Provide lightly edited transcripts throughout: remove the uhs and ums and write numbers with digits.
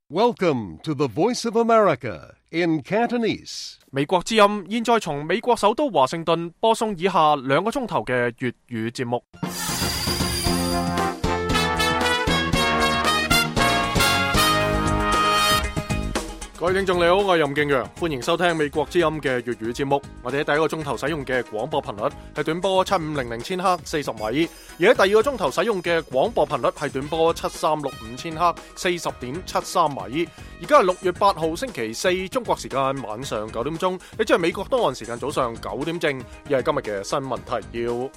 Welcome to the Voice of America in Cantonese. 美國之音現在從美國首都華盛頓播送以下2個鐘頭嘅粵語節目。各位聽眾你好，我係任敬陽，歡迎收聽美國之音嘅粵語節目。我哋喺第一個鐘頭使用嘅廣播頻率係短波7500千赫40米，而喺第二個鐘頭使用嘅廣播頻率係短波7365千赫40.73米。而家係6月8號星期四，中國時間晚上9點鐘，亦即係美國東岸時間早上9點正，而係今日嘅新聞提要。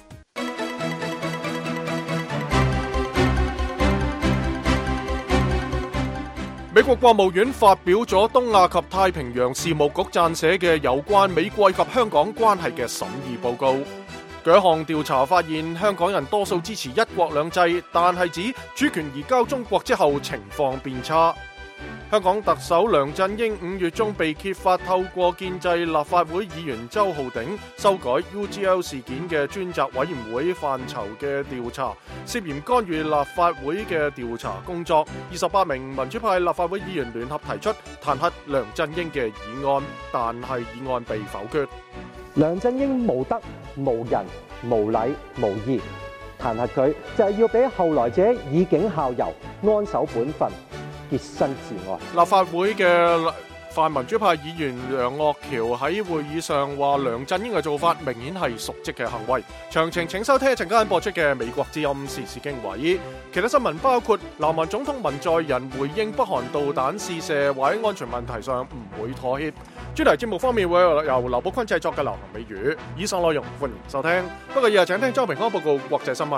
美國國務院發表咗東亞及太平洋事務局撰寫嘅有關美國及香港關係嘅審議報告。據一項調查發現，香港人多數支持一國兩制，但係指主權移交中國之後情況變差。香港特首梁振英5月中被揭發透過建制立法會議員周浩鼎修改 UGL 事件嘅專責委員會範疇嘅調查，涉嫌干預立法會嘅調查工作。28名民主派立法會議員聯合提出彈劾梁振英嘅議案，但係議案被否決。 梁振英無德、無人、無禮、無義，彈劾佢就係要俾後來者以儆效尤，安守本分，潔身自愛。 立法會嘅泛民主派議員楊岳橋喺會議上話，梁振英嘅做法明顯係瀆職嘅行為。詳情請收聽一陣間播出嘅美國之音時事經緯。其他新聞包括南韓總統文在寅回應北韓導彈試射，話喺安全問題上唔會妥協。專題節目方面會由劉寶坤製作嘅流行美語。以上內容歡迎收聽。不過以下請聽周平安報告國際新聞。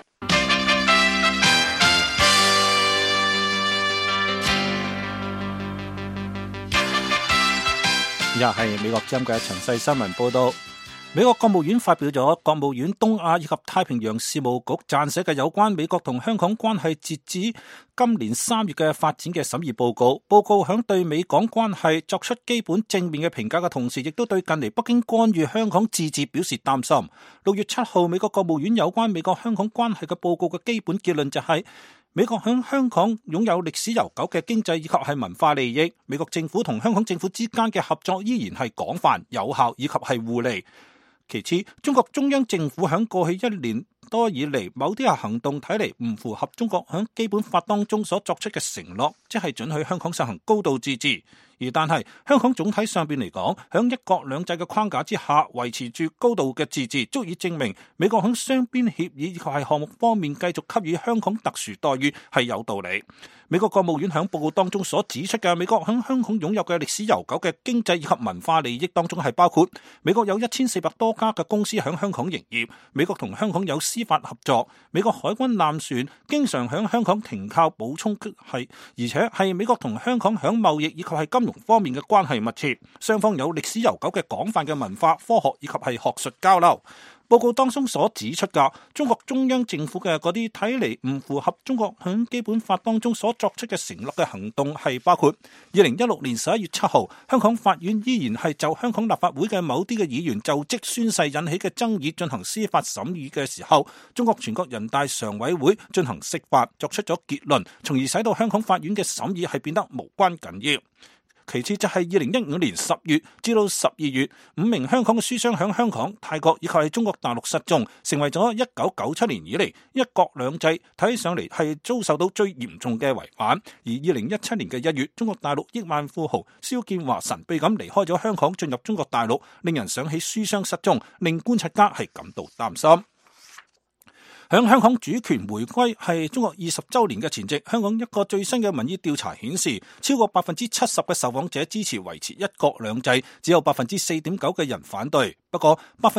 以下係美國之音嘅詳細新聞報道。美國國務院發表咗國務院東亞以及太平洋事務局撰寫嘅有關美國同香港關係截至今年3月嘅發展嘅審議報告。報告響對美港關係作出基本正面嘅評價嘅同時，亦都對近嚟北京干預香港自治表示擔心。6月7號，美國國務院有關美國香港關係嘅報告嘅基本結論就係，美國響香港擁有歷史悠久嘅經濟以及係文化利益。美國政府同香港政府之間嘅合作依然係廣泛、有效以及係互利。其次，中國中央政府響過去1年多以嚟，某啲嘅行動睇嚟唔符合中國響基本法當中所作出嘅承諾，即係准許香港實行高度自治。但係香港總體上邊嚟講，響一國兩制嘅框架之下，維持住高度嘅自治，足以證明美國響雙邊協議以及係項目方面繼續給予香港特殊待遇係有道理。美國國務院響報告當中所指出嘅美國響香港擁有嘅歷史悠久嘅經濟以及文化利益當中係包括美國有1400多家嘅公司響香港營業，美國同香港有司法合作，美國海軍艦船經常響香港停靠補充係，而且係美國同香港響貿易以及係金融方面嘅關係密切，雙方有歷史悠久嘅廣泛嘅文化、科學以及係學術交流。報告當中所指出嘅中國中央政府嘅嗰啲睇嚟唔符合中國響基本法當中所作出嘅承諾嘅行動係包括2016年11月7號，香港法院依然係就香港立法會嘅某啲嘅議員就職宣誓引起嘅爭議進行司法審議嘅時候，中國全國人大常委會進行釋法，作出咗結論，從而使到香港法院嘅審議係變得無關緊要。其次就係2015年10月至到12月，5名香港嘅書商響香港、泰國以及係中國大陸失蹤，成為咗1997年以嚟一國兩制睇起上嚟係遭受到最嚴重嘅違反。而2017年嘅1月，中國大陸億萬富豪蕭建華神秘咁離開咗香港，進入中國大陸，令人想起書商失蹤，令觀察家係感到擔心。響香港主權回歸係中國20週年嘅前夕，香港一個最新嘅民意調查顯示，超過70%嘅受訪者支持維持一國兩制，只有4.9%嘅人反對。不過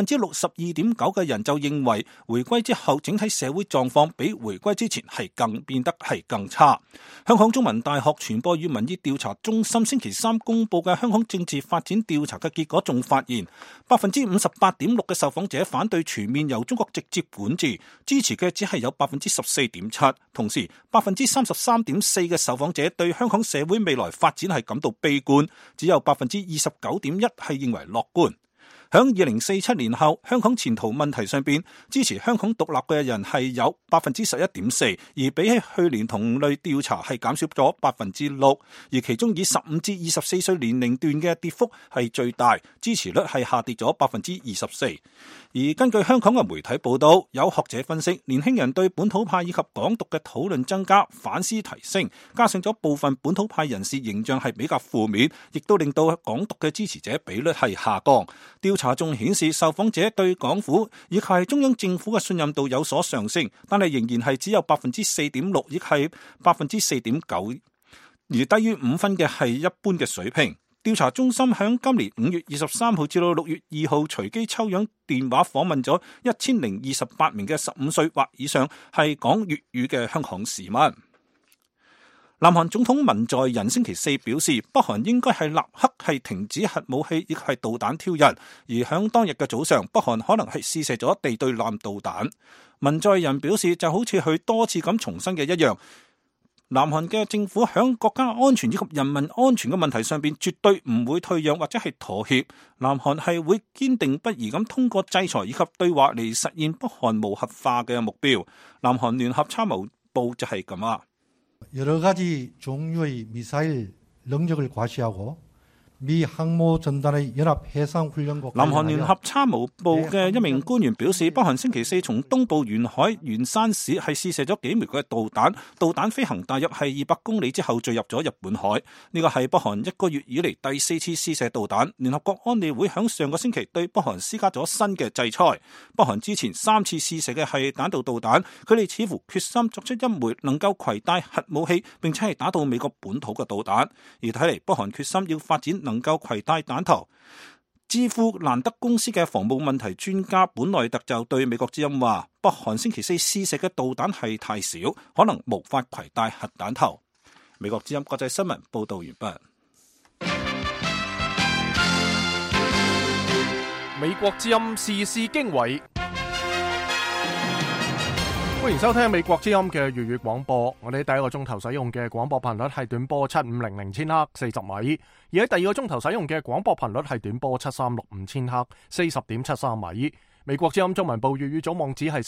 62.9%嘅人就認為回歸之後整體社會狀況比回歸之前係變得更差。香港中文大學傳播與民意調查中心星期3公布嘅香港政治發展調查嘅結果仲發現，58.6%嘅受訪者反對全面由中國直接管治，支持嘅只係有14.7%。同時33.4%嘅受訪者對香港社會未來發展係感到悲觀，只有29.1%係認為樂觀。 響2047年後，香港前途問題上邊，支持香港獨立嘅人係有 11.4%， 而比起去年同類調查係減少咗 6%， 而其中以15至24歲年齡段嘅跌幅係最大，支持率係下跌咗 24%。而根據香港嘅媒體報道，有學者分析，年輕人對本土派以及港獨嘅討論增加，反思提升，加上咗部分本土派人士形象係比較負面，亦都令到港獨嘅支持者比率係下降。調查仲顯示，受訪者對港府以及中央政府嘅信任度有所上升，但係仍然係只有 4.6%， 亦係 4.9%， 而低於5分嘅係一般嘅水平。調查中心響今年5月23號至到6月2號隨機抽樣電話訪問咗1028名嘅15歲或以上係講粵語嘅香港市民。南韓總統文在寅星期四表示，北韓應該係立刻係停止核武器，亦係導彈挑釁。而響當日嘅早上，北韓可能係試射咗地對艦導彈。文在寅表示，就好似佢多次咁重申嘅一樣，南韓嘅政府響國家安全以及人民安全嘅問題上邊，絕對唔會退讓或者係妥協。南韓係會堅定不移咁通過制裁以及對話嚟實現北韓無核化嘅目標。南韓聯合參謀部就係咁啊。 여러 가지 종류의 미사일 능력을 과시하고 미 항모 전단의 연합 해상 훈련과 南韓聯合參謀部嘅一名官員表示，北韓星期四從東部沿海元山市係試射咗幾枚嘅導彈，導彈飛行大約係200公里之後墜入咗日本海。呢個係北韓1個月以嚟第4次試射導彈。聯合國安理會響上個星期對北韓施加咗新嘅制裁。北韓之前3次試射嘅係彈道導彈，佢哋似乎決心作出一枚能夠攜帶核武器並且係打到美國本土嘅導彈。而睇嚟北韓決心要發展能夠攜帶彈頭。智庫蘭德公司嘅防務問題專家本內特就對美國之音話，北韓星期四試射嘅導彈係太少，可能無法攜帶核彈頭。美國之音國際新聞報道完畢。 美國之音時事經緯。歡迎收聽美國之音嘅粵語廣播。我哋第一個鐘頭使用嘅廣播頻率係短波7500千赫40米，而喺第二個鐘頭使用嘅廣播頻率係短波7365千赫40.73米。美國之音中文部粵語總網址係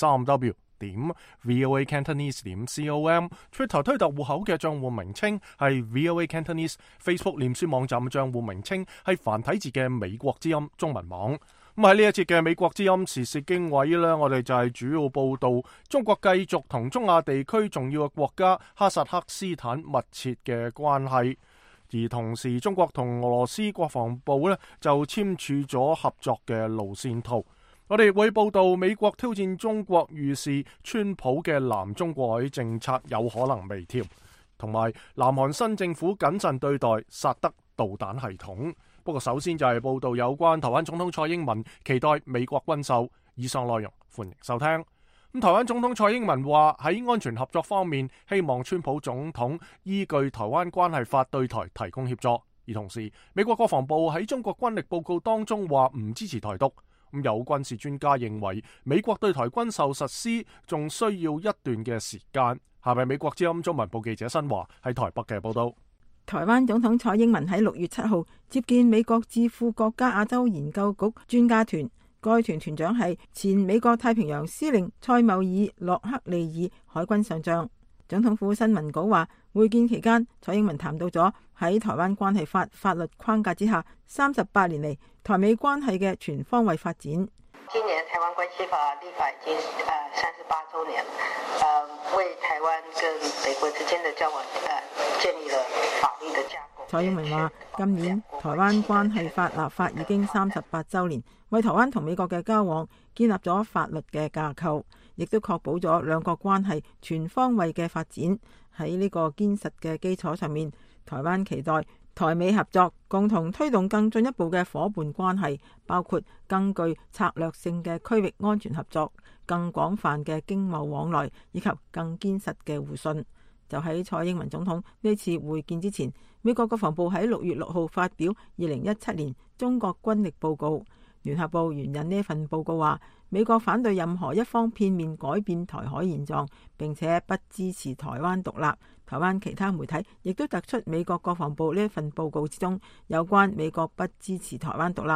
3w.voacantonese.com， Twitter 推特戶口嘅賬戶名稱係 VOA Cantonese， Facebook 臉書網站賬戶名稱係繁體字嘅美國之音中文網。咁喺呢一節嘅美國之音時事經緯呢，我哋就係主要報道中國繼續同中亞地區重要嘅國家哈薩克斯坦密切嘅關係，而同時中國同俄羅斯國防部呢就簽署咗合作嘅路線圖。我哋會報道美國挑戰中國預示川普嘅南中國海政策有可能微調，同埋南韓新政府謹慎對待薩德導彈系統。不過首先就係報道有關台灣總統蔡英文期待美國軍售，以上內容歡迎收聽。咁台灣總統蔡英文話喺安全合作方面，希望川普總統依據台灣關係法對台提供協助。而同時，美國國防部喺中國軍力報告當中話唔支持台獨。咁有軍事專家認為，美國對台軍售實施仲需要一段嘅時間。下面美國之音中文部記者新華喺台北嘅報道。 台灣總統蔡英文喺6月7號接見美國智庫國家亞洲研究局專家團，該團團長係前美國太平洋司令塞繆爾洛克利爾海軍上將。總統府新聞稿話，會見期間，蔡英文談到咗喺台灣關係法法律框架之下38年嚟台美關係嘅全方位發展。 今年台灣關係法立法已經38週年，為台灣跟美國之間的交往建立了法律的架構。 蔡英文話，今年台灣關係法立法已經38週年，為台灣同美國嘅交往建立咗法律嘅架構，亦都確保咗兩國關係全方位嘅發展。喺呢個堅實嘅基礎上面，台灣期待台美合作，共同推動更進一步嘅夥伴關係，包括更具策略性嘅區域安全合作、更廣泛嘅經貿往來，以及更堅實嘅互信。就喺蔡英文總統呢次會見之前，美國國防部喺6月6號發表2017年中國軍力報告。聯合報援引呢份報告話，美國反對任何一方片面改變台海現狀，並且不支持台灣獨立。台灣其他媒體亦都突出美國國防部呢份報告之中有關美國不支持台灣獨立，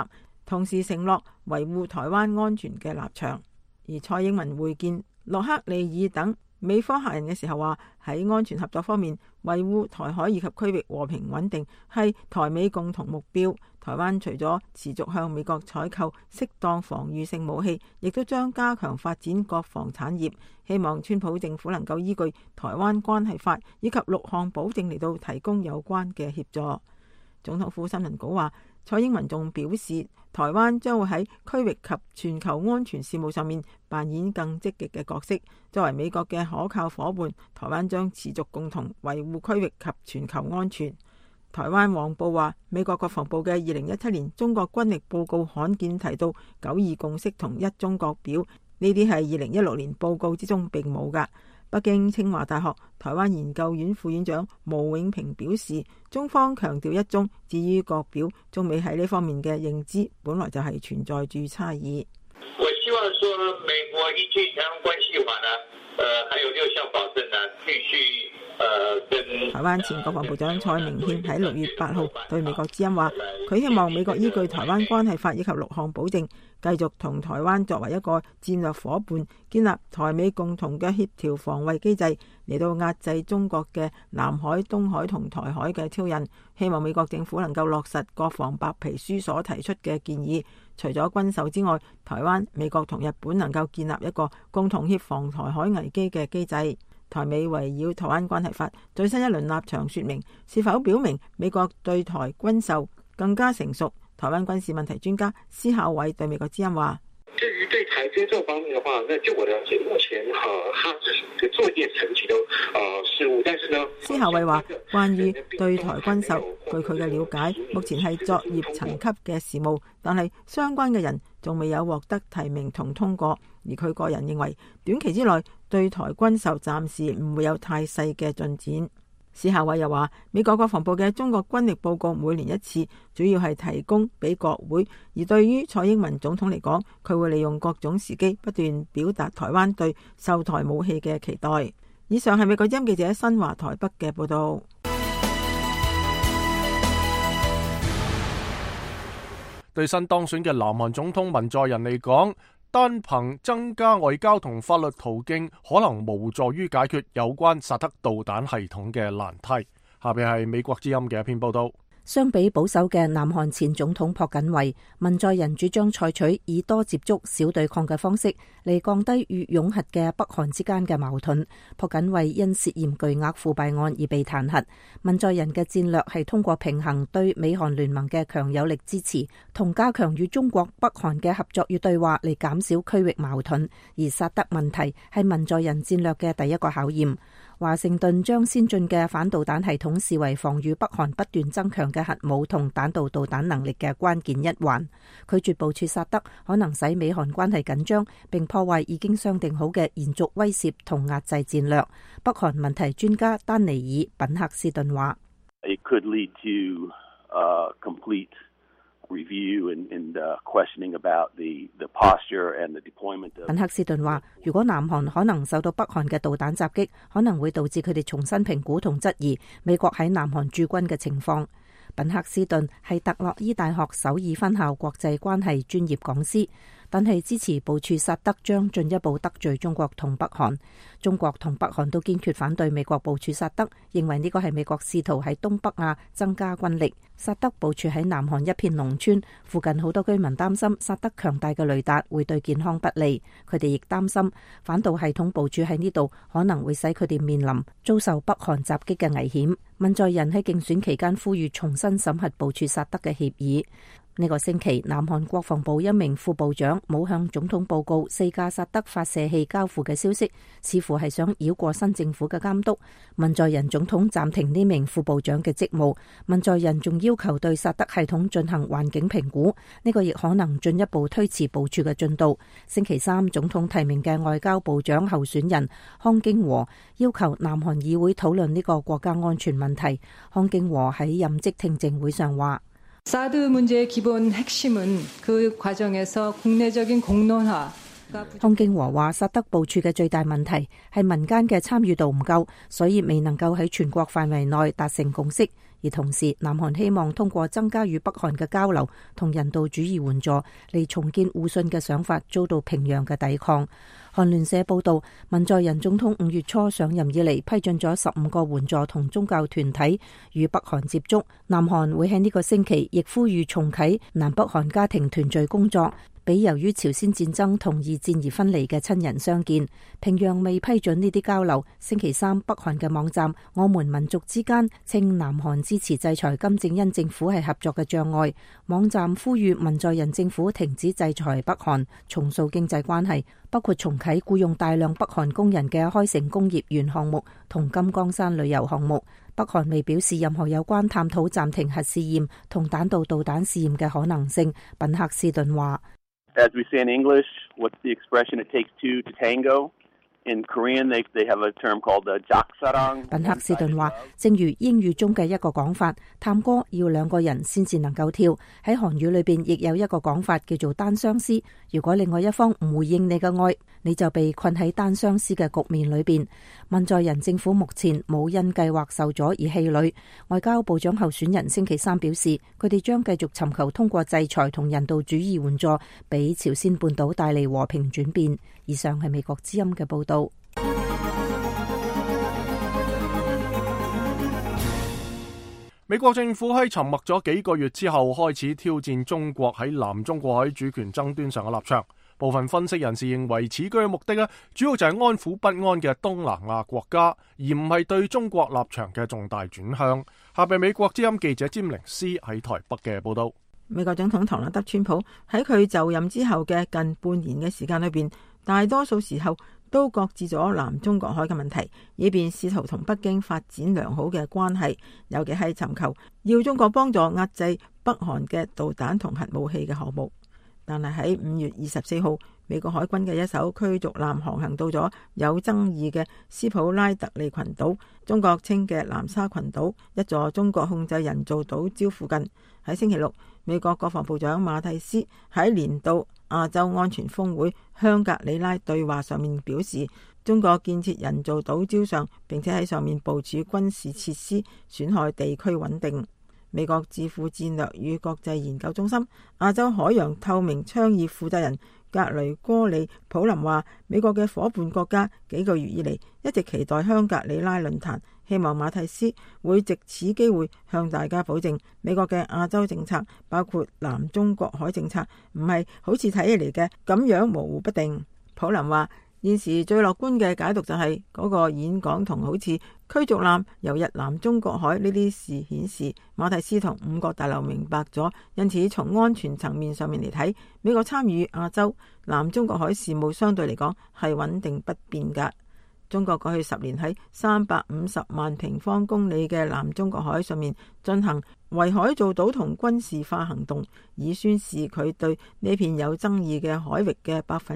同時承諾維護台灣安全嘅立場。而蔡英文會見洛克利爾等美方客人嘅時候話，喺安全合作方面，維護台海以及區域和平穩定係台美共同目標。台灣除咗持續向美國採購適當防禦性武器，亦都將加強發展國防產業。希望川普政府能夠依據《台灣關係法》以及6項保證嚟到提供有關嘅協助。總統府新聞稿話，蔡英文仲表示，台灣將會喺區域及全球安全事務上面扮演更積極嘅角色。作為美國嘅可靠夥伴，台灣將持續共同維護區域及全球安全。台灣黃報話，美國國防部嘅2017年中國軍力報告罕見提到9·2共識同一中國表，呢啲係2016年報告之中並冇㗎。北京清華大學台灣研究院副院長毛永平表示，中方強調一中，至於國表，中美喺呢方面嘅認知本來就係存在住差異。 我希望說美國依據台灣關係法呢，還有6項保證呢，繼續台灣前國防部長蔡明憲喺6月8號對美國之音話，佢希望美國依據台灣關係法以及6項保證，繼續同台灣作為一個戰略夥伴，建立台美共同嘅協調防衛機制，嚟到壓制中國嘅南海、東海同台海嘅挑釁。希望美國政府能夠落實國防白皮書所提出嘅建議，除咗軍售之外，台灣、美國同日本能夠建立一個共同協防台海危機嘅機制。台美圍繞台灣關係法最新一輪立場說明，是否表明美國對台軍售更加成熟？台灣軍事問題專家施孝偉對美國之音話： 至於對台軍售方面的話，那就我了解，目前他只作業層級都事務，但是呢， 施孝偉話，關於對台軍售，據佢嘅了解，目前係作業層級嘅事務，但係相關嘅人仲未有獲得提名同通過。而佢個人認為，短期之內對台軍售暫時唔會有太細嘅進展。施孝偉又話，美國國防部嘅中國軍力報告每年一次，主要係提供俾國會。而對於蔡英文總統嚟講，佢會利用各種時機不斷表達台灣對售台武器嘅期待。以上係美國之音記者新華台北嘅報道。 對新當選嘅南韓總統文在寅嚟講，單憑增加外交同法律途徑，可能無助於解決有關薩德導彈系統嘅難題。下邊係美國之音嘅一篇報道。 相比保守嘅南韓前總統朴槿惠，文在寅主張採取以多接觸、少對抗嘅方式嚟降低與擁核嘅北韓之間嘅矛盾。朴槿惠因涉嫌巨額腐敗案而被彈劾。文在寅嘅戰略係通過平衡對美韓聯盟嘅強有力支持，同加強與中國、北韓嘅合作與對話嚟減少區域矛盾。而薩德問題係文在寅戰略嘅第一個考驗。華盛頓將先進嘅反導彈系統視為防禦北韓不斷增強嘅核武同彈道導彈能力嘅關鍵一環。拒絕部署薩德可能使美韓關係緊張，並破壞已經商定好嘅延續威懾同壓制戰略。北韓問題專家丹尼爾·品克斯頓話：品克斯頓話，如果南韓可能受到北韓嘅導彈襲擊，可能會導致佢哋重新評估同質疑美國喺南韓駐軍嘅情況。品克斯頓係特洛伊大學首爾分校國際關係專業講師，但係支持部署薩德將進一步得罪中國同北韓。中國同北韓都堅決反對美國部署薩德，認為呢個係美國試圖喺東北亞增加軍力。薩德部署喺南韓一片農村，附近好多居民擔心薩德強大嘅雷達會對健康不利。佢哋亦擔心反導系統部署喺呢度可能會使佢哋面臨遭受北韓襲擊嘅危險。文在寅喺競選期間呼籲重新審核部署薩德嘅協議。呢個星期，南韓國防部一名副部長冇向總統報告4架薩德發射器交付嘅消息，似乎係想繞過新政府嘅監督。文在寅總統暫停呢名副部長嘅職務。文在寅仲要求對薩德系統進行環境評估，呢個亦可能進一步推遲部署嘅進度。星期三，總統提名嘅外交部長候選人康京和要求南韓議會討論呢個國家安全問題。康京和喺任職聽證會上話： 사드 문제의 기본 핵심은 그 과정에서 국내적인 공론화。 康京和話，薩德部署嘅最大問題係民間嘅參與度唔夠，所以未能夠喺全國範圍內達成共識。 而同時南韓希望通過增加與北韓嘅交流同人道主義援助嚟重建互信嘅想法遭到平壤嘅抵抗。韓聯社報道，文在寅總統5月初上任以嚟批准咗15個援助同宗教團體與北韓接觸，南韓會喺呢個星期亦呼籲重啟南北韓家庭團聚工作，俾由於朝鮮戰爭同二戰而分離嘅親人相見。平壤未批准呢啲交流。星期三，北韓嘅網站我們民族之間稱南韓支持制裁金正恩政府係合作嘅障礙。網站呼籲文在寅政府停止制裁北韓，重塑經濟關係，包括重啟僱用大量北韓工人嘅開城工業園項目同金剛山旅遊項目。北韓未表示任何有關探討暫停核試驗同彈道導彈試驗嘅可能性。賓克斯頓話 ：As we say in English, what's the expression? It takes two to tango. In Korean, they have a term called jaksarang. 賓克斯頓話，正如英語中嘅一個講法，探戈要兩個人先至能夠跳。喺韓語裏邊亦有一個講法叫做單相思。如果另外一方唔回應你嘅愛，你就被困喺單相思嘅局面裏邊。文在寅政府目前冇因計劃受阻而氣餒。外交部長候選人星期三表示，佢哋將繼續尋求通過制裁同人道主義援助，俾朝鮮半島帶嚟和平轉變。以上係美國之音嘅報道。 美國政府喺沉默咗幾個月之後，開始挑戰中國喺南中國海主權爭端上嘅立場。部分分析人士認為，此舉嘅目的主要就係安撫不安嘅東南亞國家，而唔係對中國立場嘅重大轉向。下邊美國之音記者詹寧斯喺台北嘅報道。 美國總統唐納德川普喺佢就任之後嘅近半年嘅時間裏邊，大多數時候都擱置咗南中國海嘅問題，以便試圖同北京發展良好嘅關係，尤其係尋求要中國幫助壓制北韓嘅導彈同核武器嘅項目。但係喺5月24號，美國海軍嘅一艘驅逐艦航行到咗有爭議嘅斯普拉特利群島，中國稱嘅南沙群島，一座中國控制人造島礁附近。喺星期六，美國國防部長馬蒂斯喺年度亞洲安全峰會香格里拉對話上面表示，中國建設人造島礁上，並且喺上面部署軍事設施，損害地區穩定。美國智庫戰略與國際研究中心亞洲海洋透明倡議負責人格雷戈里普林話，美國嘅夥伴國家幾個月以嚟一直期待香格里拉論壇，希望馬蒂斯會藉此機會向大家保證，美國嘅亞洲政策，包括南中國海政策，唔係好似睇起嚟嘅咁樣模糊不定。普林話，現時最樂觀嘅解讀就係嗰個演講同好似驅逐艦游入南中國海呢啲事顯示，馬蒂斯同五角大樓明白咗，因此從安全層面上面嚟睇，美國參與亞洲南中國海事務相對嚟講係穩定不變㗎。中國過去10年喺350萬平方公里嘅南中國海上面進行圍海造島同軍事化行動，以宣示佢對呢片有爭議嘅海域嘅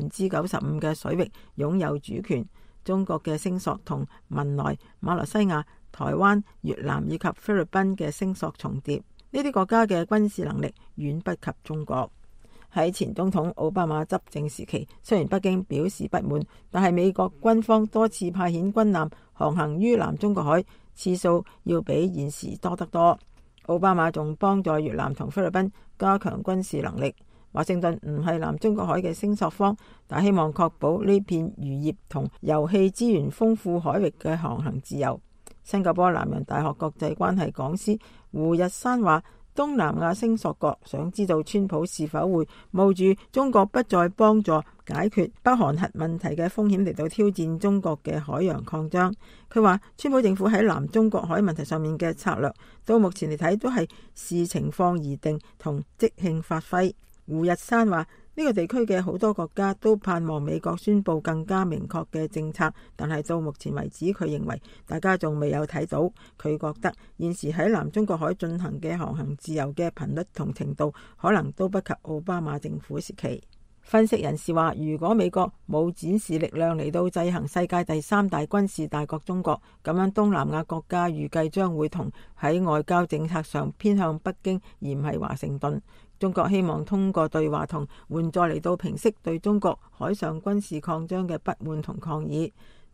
95%嘅水域擁有主權。中國嘅聲索同文萊、馬來西亞、台灣、越南以及菲律賓嘅聲索重疊，呢啲國家嘅軍事能力遠不及中國。喺前總統奧巴馬執政時期，雖然北京表示不滿，但係美國軍方多次派遣軍艦航行於南中國海，次數要比現時多得多。奧巴馬仲幫助越南同菲律賓加強軍事能力。華盛頓唔係南中國海嘅聲索方，但希望確保呢片漁業同油氣資源豐富海域嘅航行自由。新加坡南洋大學國際關係講師胡日山話，東南亞聲索國想知道川普是否會冒住中國不再幫助解決北韓核問題嘅風險嚟到挑戰中國嘅海洋擴張。佢話川普政府喺南中國海問題上面嘅策略，到目前嚟睇都係視情況而定同即興發揮。胡日山話，呢個地區嘅好多國家都盼望美國宣布更加明確嘅政策，但係到目前為止，佢認為大家仲未有睇到。佢覺得現時喺南中國海進行嘅航行自由嘅頻率同程度，可能都不及奧巴馬政府時期。分析人士話，如果美國冇展示力量嚟到制衡世界第3大軍事大國中國，咁樣東南亞國家預計將會同喺外交政策上偏向北京，而唔係華盛頓。中國希望通過對話同援助嚟到平息對中國海上軍事擴張嘅不滿同抗議。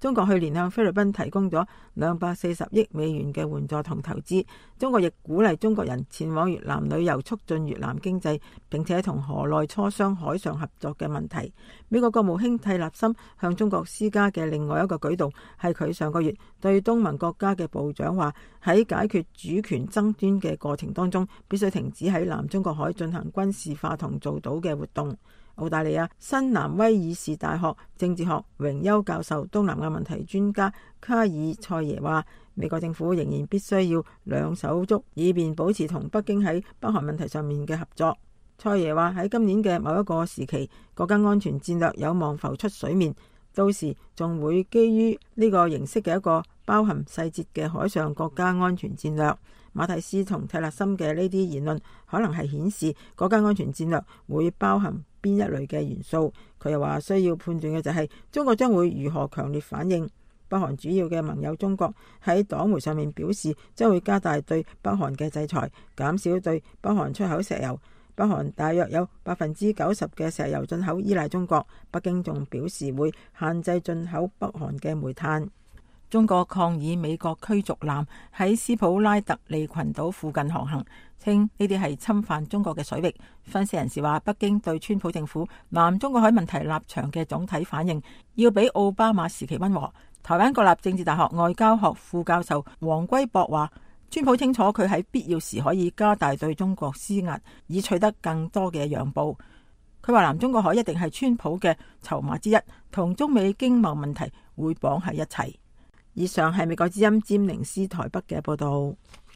中國去年向菲律賓提供咗240億美元嘅援助同投資。中國亦鼓勵中國人前往越南旅遊，促進越南經濟，並且同河內磋商海上合作嘅問題。美國國務卿蒂勒森向中國施加嘅另外一個舉動，係佢上個月對東盟國家嘅部長話，喺解決主權爭端嘅過程當中，必須停止喺南中國海進行軍事化同造島嘅活動。澳大利亞新南威爾士大學政治學榮休教授、東南亞問題專家卡爾塞耶話，美國政府仍然必須要兩手捉，以便保持同北京喺北韓問題上面嘅合作。塞耶話，喺今年嘅某一個時期，國家安全戰略有望浮出水面，到時仲會基於呢個形式嘅一個包含細節嘅海上國家安全戰略。馬蒂斯同蒂勒森嘅呢啲言論可能係顯示國家安全戰略會包含邊一類嘅元素。佢又話，需要判斷嘅就係中國將會如何強烈反應。北韓主要嘅盟友中國喺黨媒上面表示，將會加大對北韓嘅制裁，減少對北韓出口石油。北韓大約有90%嘅石油進口依賴中國。北京仲表示會限制進口北韓嘅煤炭。中國抗議美國驅逐艦喺斯普拉特利群島附近航行，稱呢啲係侵犯中國嘅水域。分析人士話，北京對川普政府南中國海問題立場嘅總體反應要比奧巴馬時期溫和。台灣國立政治大學外交學副教授黃歸博話，川普清楚佢喺必要時可以加大對中國施壓，以取得更多嘅讓步。佢話南中國海一定係川普嘅籌碼之一，同中美經貿問題會綁喺一齊。以上係美國之音詹寧斯台北嘅報道。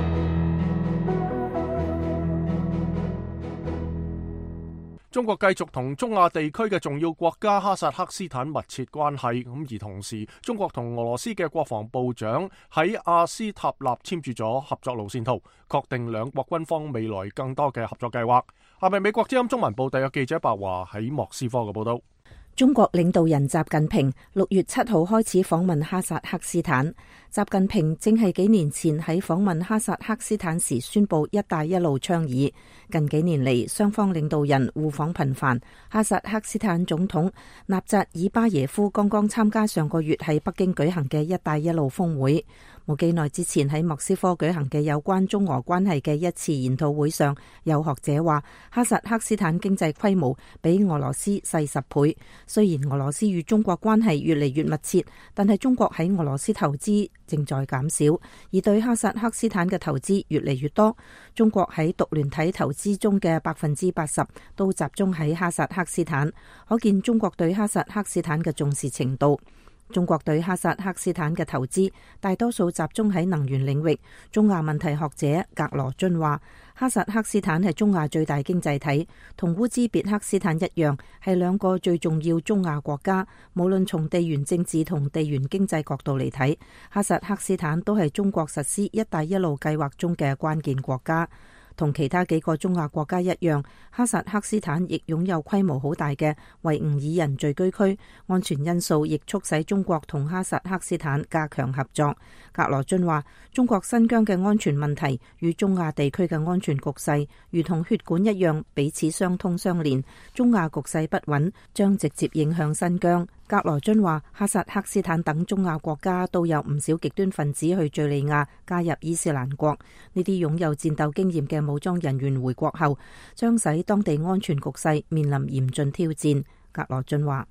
中國繼續同中亞地區嘅重要國家哈薩克斯坦密切關係，咁而同時，中國同俄羅斯嘅國防部長喺阿斯塔納簽署咗合作路線圖，確定兩國軍方未來更多嘅合作計劃。下面美國之音中文部特約記者白華喺莫斯科嘅報道。 中國領導人習近平6月7號開始訪問哈薩克斯坦。習近平正係幾年前喺訪問哈薩克斯坦時宣布一帶一路倡議。近幾年嚟，雙方領導人互訪頻繁。哈薩克斯坦總統納扎爾巴耶夫剛剛參加上個月喺北京舉行嘅一帶一路峰會。冇幾耐之前喺莫斯科舉行嘅有關中俄關係嘅一次研討會上，有學者話哈薩克斯坦經濟規模比俄羅斯細10倍。雖然俄羅斯與中國關係越嚟越密切，但係中國喺俄羅斯投資正在減少，而對哈薩克斯坦嘅投資越嚟越多。中國喺獨聯體投資中嘅80%都集中喺哈薩克斯坦，可見中國對哈薩克斯坦嘅重視程度。中國對哈薩克斯坦嘅投資大多數集中喺能源領域。中亞問題學者格羅津話，哈薩克斯坦係中亞最大經濟體，同烏茲別克斯坦一樣，係兩個最重要中亞國家。無論從地緣政治同地緣經濟角度嚟睇，哈薩克斯坦都係中國實施一帶一路計劃中嘅關鍵國家。同其他幾個中亞國家一樣，哈薩克斯坦亦擁有規模好大嘅維吾爾人聚居區，安全因素亦促使中國同哈薩克斯坦加強合作。格羅津話，中國新疆嘅安全問題與中亞地區嘅安全局勢如同血管一樣彼此相通相連，中亞局勢不穩將直接影響新疆。格羅津話，哈薩克斯坦等中亞國家都有唔少極端分子去敘利亞加入伊斯蘭國，呢啲擁有戰鬥經驗嘅武裝人員回國後，將使當地安全局勢面臨嚴峻挑戰。格羅津話，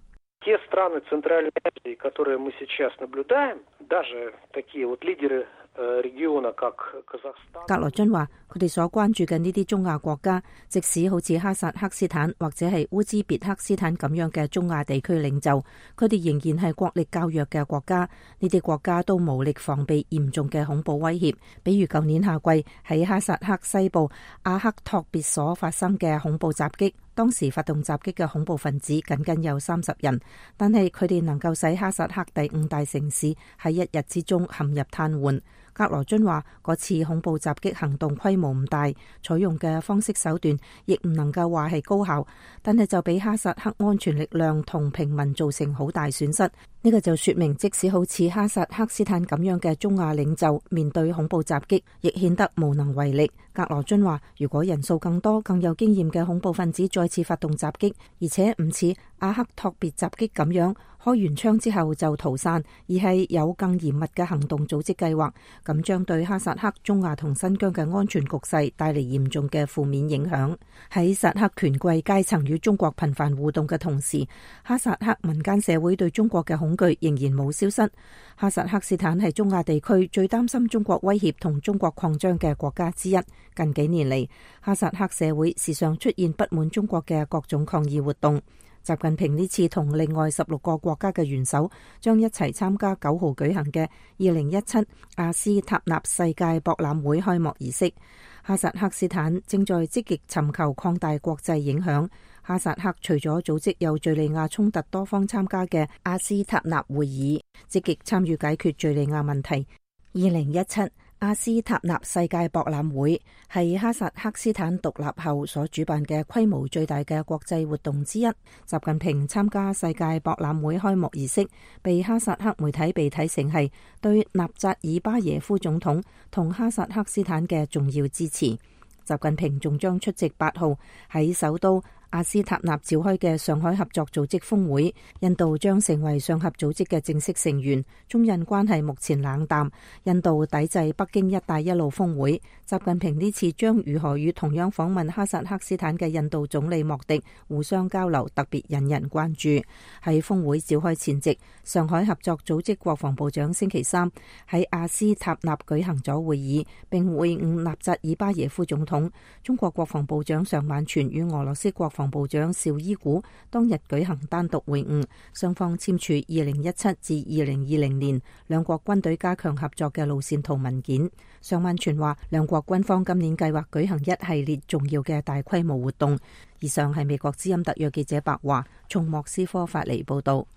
格羅津話，佢哋所關注嘅呢啲中亞國家，即使好似哈薩克斯坦或者係烏茲別克斯坦咁樣嘅中亞地區領袖，佢哋仍然係國力較弱嘅國家。呢啲國家都無力防備嚴重嘅恐怖威脅，比如舊年夏季喺哈薩克西部阿克托別所發生嘅恐怖襲擊。當時發動襲擊嘅恐怖分子僅有30人，但係佢哋能夠使哈薩克第5大城市喺一日之中陷入癱瘓。格羅津話，嗰次恐怖襲擊行動規模唔大，採用嘅方式手段亦唔能夠話係高效，但係就俾哈薩克安全力量同平民造成好大損失。 呢個就說明，即使好似哈薩克斯坦咁樣嘅中亞領袖面對恐怖襲擊，亦顯得無能為力。格羅津話，如果人數更多、更有經驗嘅恐怖分子再次發動襲擊，而且唔似阿克托別襲擊咁樣開完槍之後就逃散，而係有更嚴密嘅行動組織計劃，咁將對哈薩克、中亞同新疆嘅安全局勢帶嚟嚴重嘅負面影響。喺薩克權貴階層與中國頻繁互動嘅同時，哈薩克民間社會對中國嘅恐懼仍然冇消失。哈薩克斯坦係中亞地區最擔心中國威脅同中國擴張嘅國家之一。近幾年嚟，哈薩克社會時常出現不滿中國嘅各種抗議活動。習近平呢次同另外16個國家嘅元首將一齊參加9號舉行嘅2017阿斯塔納世界博覽會開幕儀式。哈薩克斯坦正在積極尋求擴大國際影響。哈薩克除咗組織有敘利亞衝突多方參加嘅阿斯塔納會議，積極參與解決敘利亞問題。2017阿斯塔納世界博覽會係哈薩克斯坦獨立後所主辦嘅規模最大嘅國際活動之一。習近平參加世界博覽會開幕儀式，被哈薩克媒體被睇成係對納扎爾巴耶夫總統同哈薩克斯坦嘅重要支持。習近平仲將出席8號喺首都阿斯塔納召開嘅上海合作組織峰會，印度將成為上合組織嘅正式成員。中印關係目前冷淡，印度抵制北京一帶一路峰會。習近平呢次將如何與同樣訪問哈薩克斯坦嘅印度總理莫迪互相交流，特別引人關注。喺峰會召開前夕，上海合作組織國防部長星期三喺阿斯塔納舉行咗會議，並會晤納扎爾巴耶夫總統。中國國防部長尚萬全與俄羅斯國防部長紹伊古當日舉行單獨會晤，雙方簽署2017至2020年兩國軍隊加強合作嘅路線圖文件。尚萬全話，兩國軍方今年計劃舉行一系列重要嘅大規模活動。以上係美國之音特約記者白華從莫斯科發嚟報道。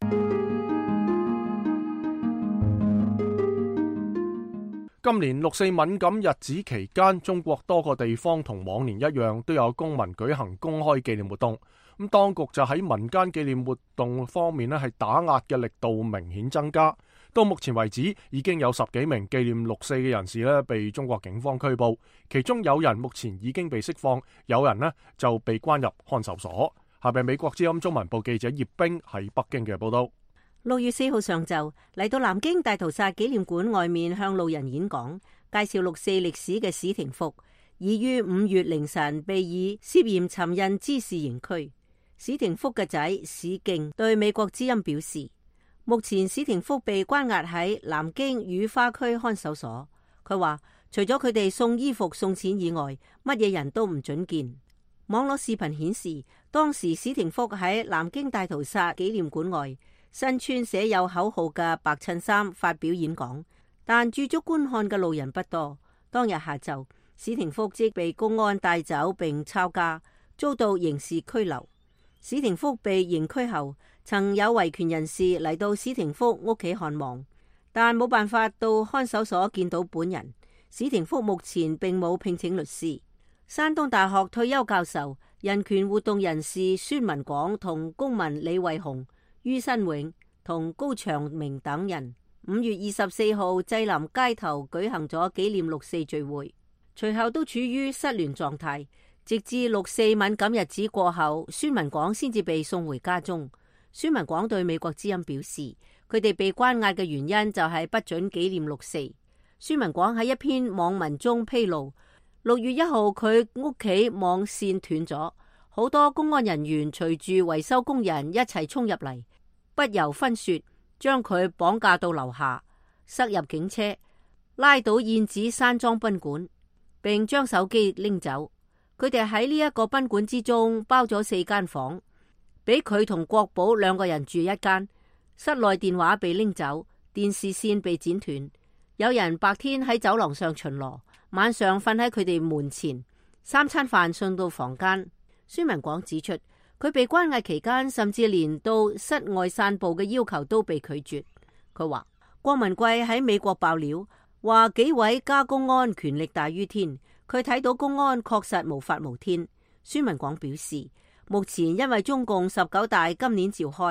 今年6·4敏感日子期間，中國多個地方同往年一樣都有公民舉行公開紀念活動。咁當局就喺民間紀念活動方面咧，係打壓嘅力度明顯增加。到目前為止，已經有10幾名紀念6·4嘅人士咧被中國警方拘捕，其中有人目前已經被釋放，有人咧就被關入看守所。下邊美國之音中文部記者葉冰喺北京嘅報道。 6月4號上晝嚟到南京大屠殺紀念館外面向路人演講，介紹6·4歷史嘅史廷福，已於5月凌晨被以涉嫌尋釁滋事刑拘。史廷福嘅仔史敬對美國之音表示，目前史廷福被關押喺南京雨花區看守所。佢話除咗佢哋送衣服送錢以外，乜嘢人都唔准見。網絡視頻顯示，當時史廷福喺南京大屠殺紀念館外身穿寫有口號嘅白襯衫發表演講，但駐足觀看嘅路人不多。當日下晝，史廷福即被公安帶走並抄家，遭到刑事拘留。史廷福被刑拘後，曾有維權人士嚟到史廷福屋企看望，但冇辦法到看守所見到本人。史廷福目前並冇聘請律師。山東大學退休教授、人權活動人士孫文廣同公民李慧紅、于新永同高長明等人5月24號濟南街頭舉行咗紀念6·4聚會，隨後都處於失聯狀態，直至6·4敏感日子過後，孫文廣先至被送回家中。孫文廣對美國之音表示，佢哋被關押嘅原因就係不准紀念6·4。孫文廣喺一篇網文中披露，6月1號佢屋企網線斷咗，好多公安人員隨住維修工人一齊衝入嚟，不由分說將佢綁架到樓下，塞入警車，拉到燕子山莊賓館，並將手機拎走。佢哋喺呢一個賓館之中包咗4間房，俾佢同國寶2個人住一間。室內電話被拎走，電視線被剪斷。有人白天喺走廊上巡邏，晚上瞓喺佢哋門前，3餐飯送到房間。孫文廣指出，佢被關押期間，甚至連到室外散步嘅要求都被拒絕。佢話郭文貴喺美國爆料，話紀委加公安權力大於天，佢睇到公安確實無法無天。孫文廣表示，目前因為中共19大今年召開，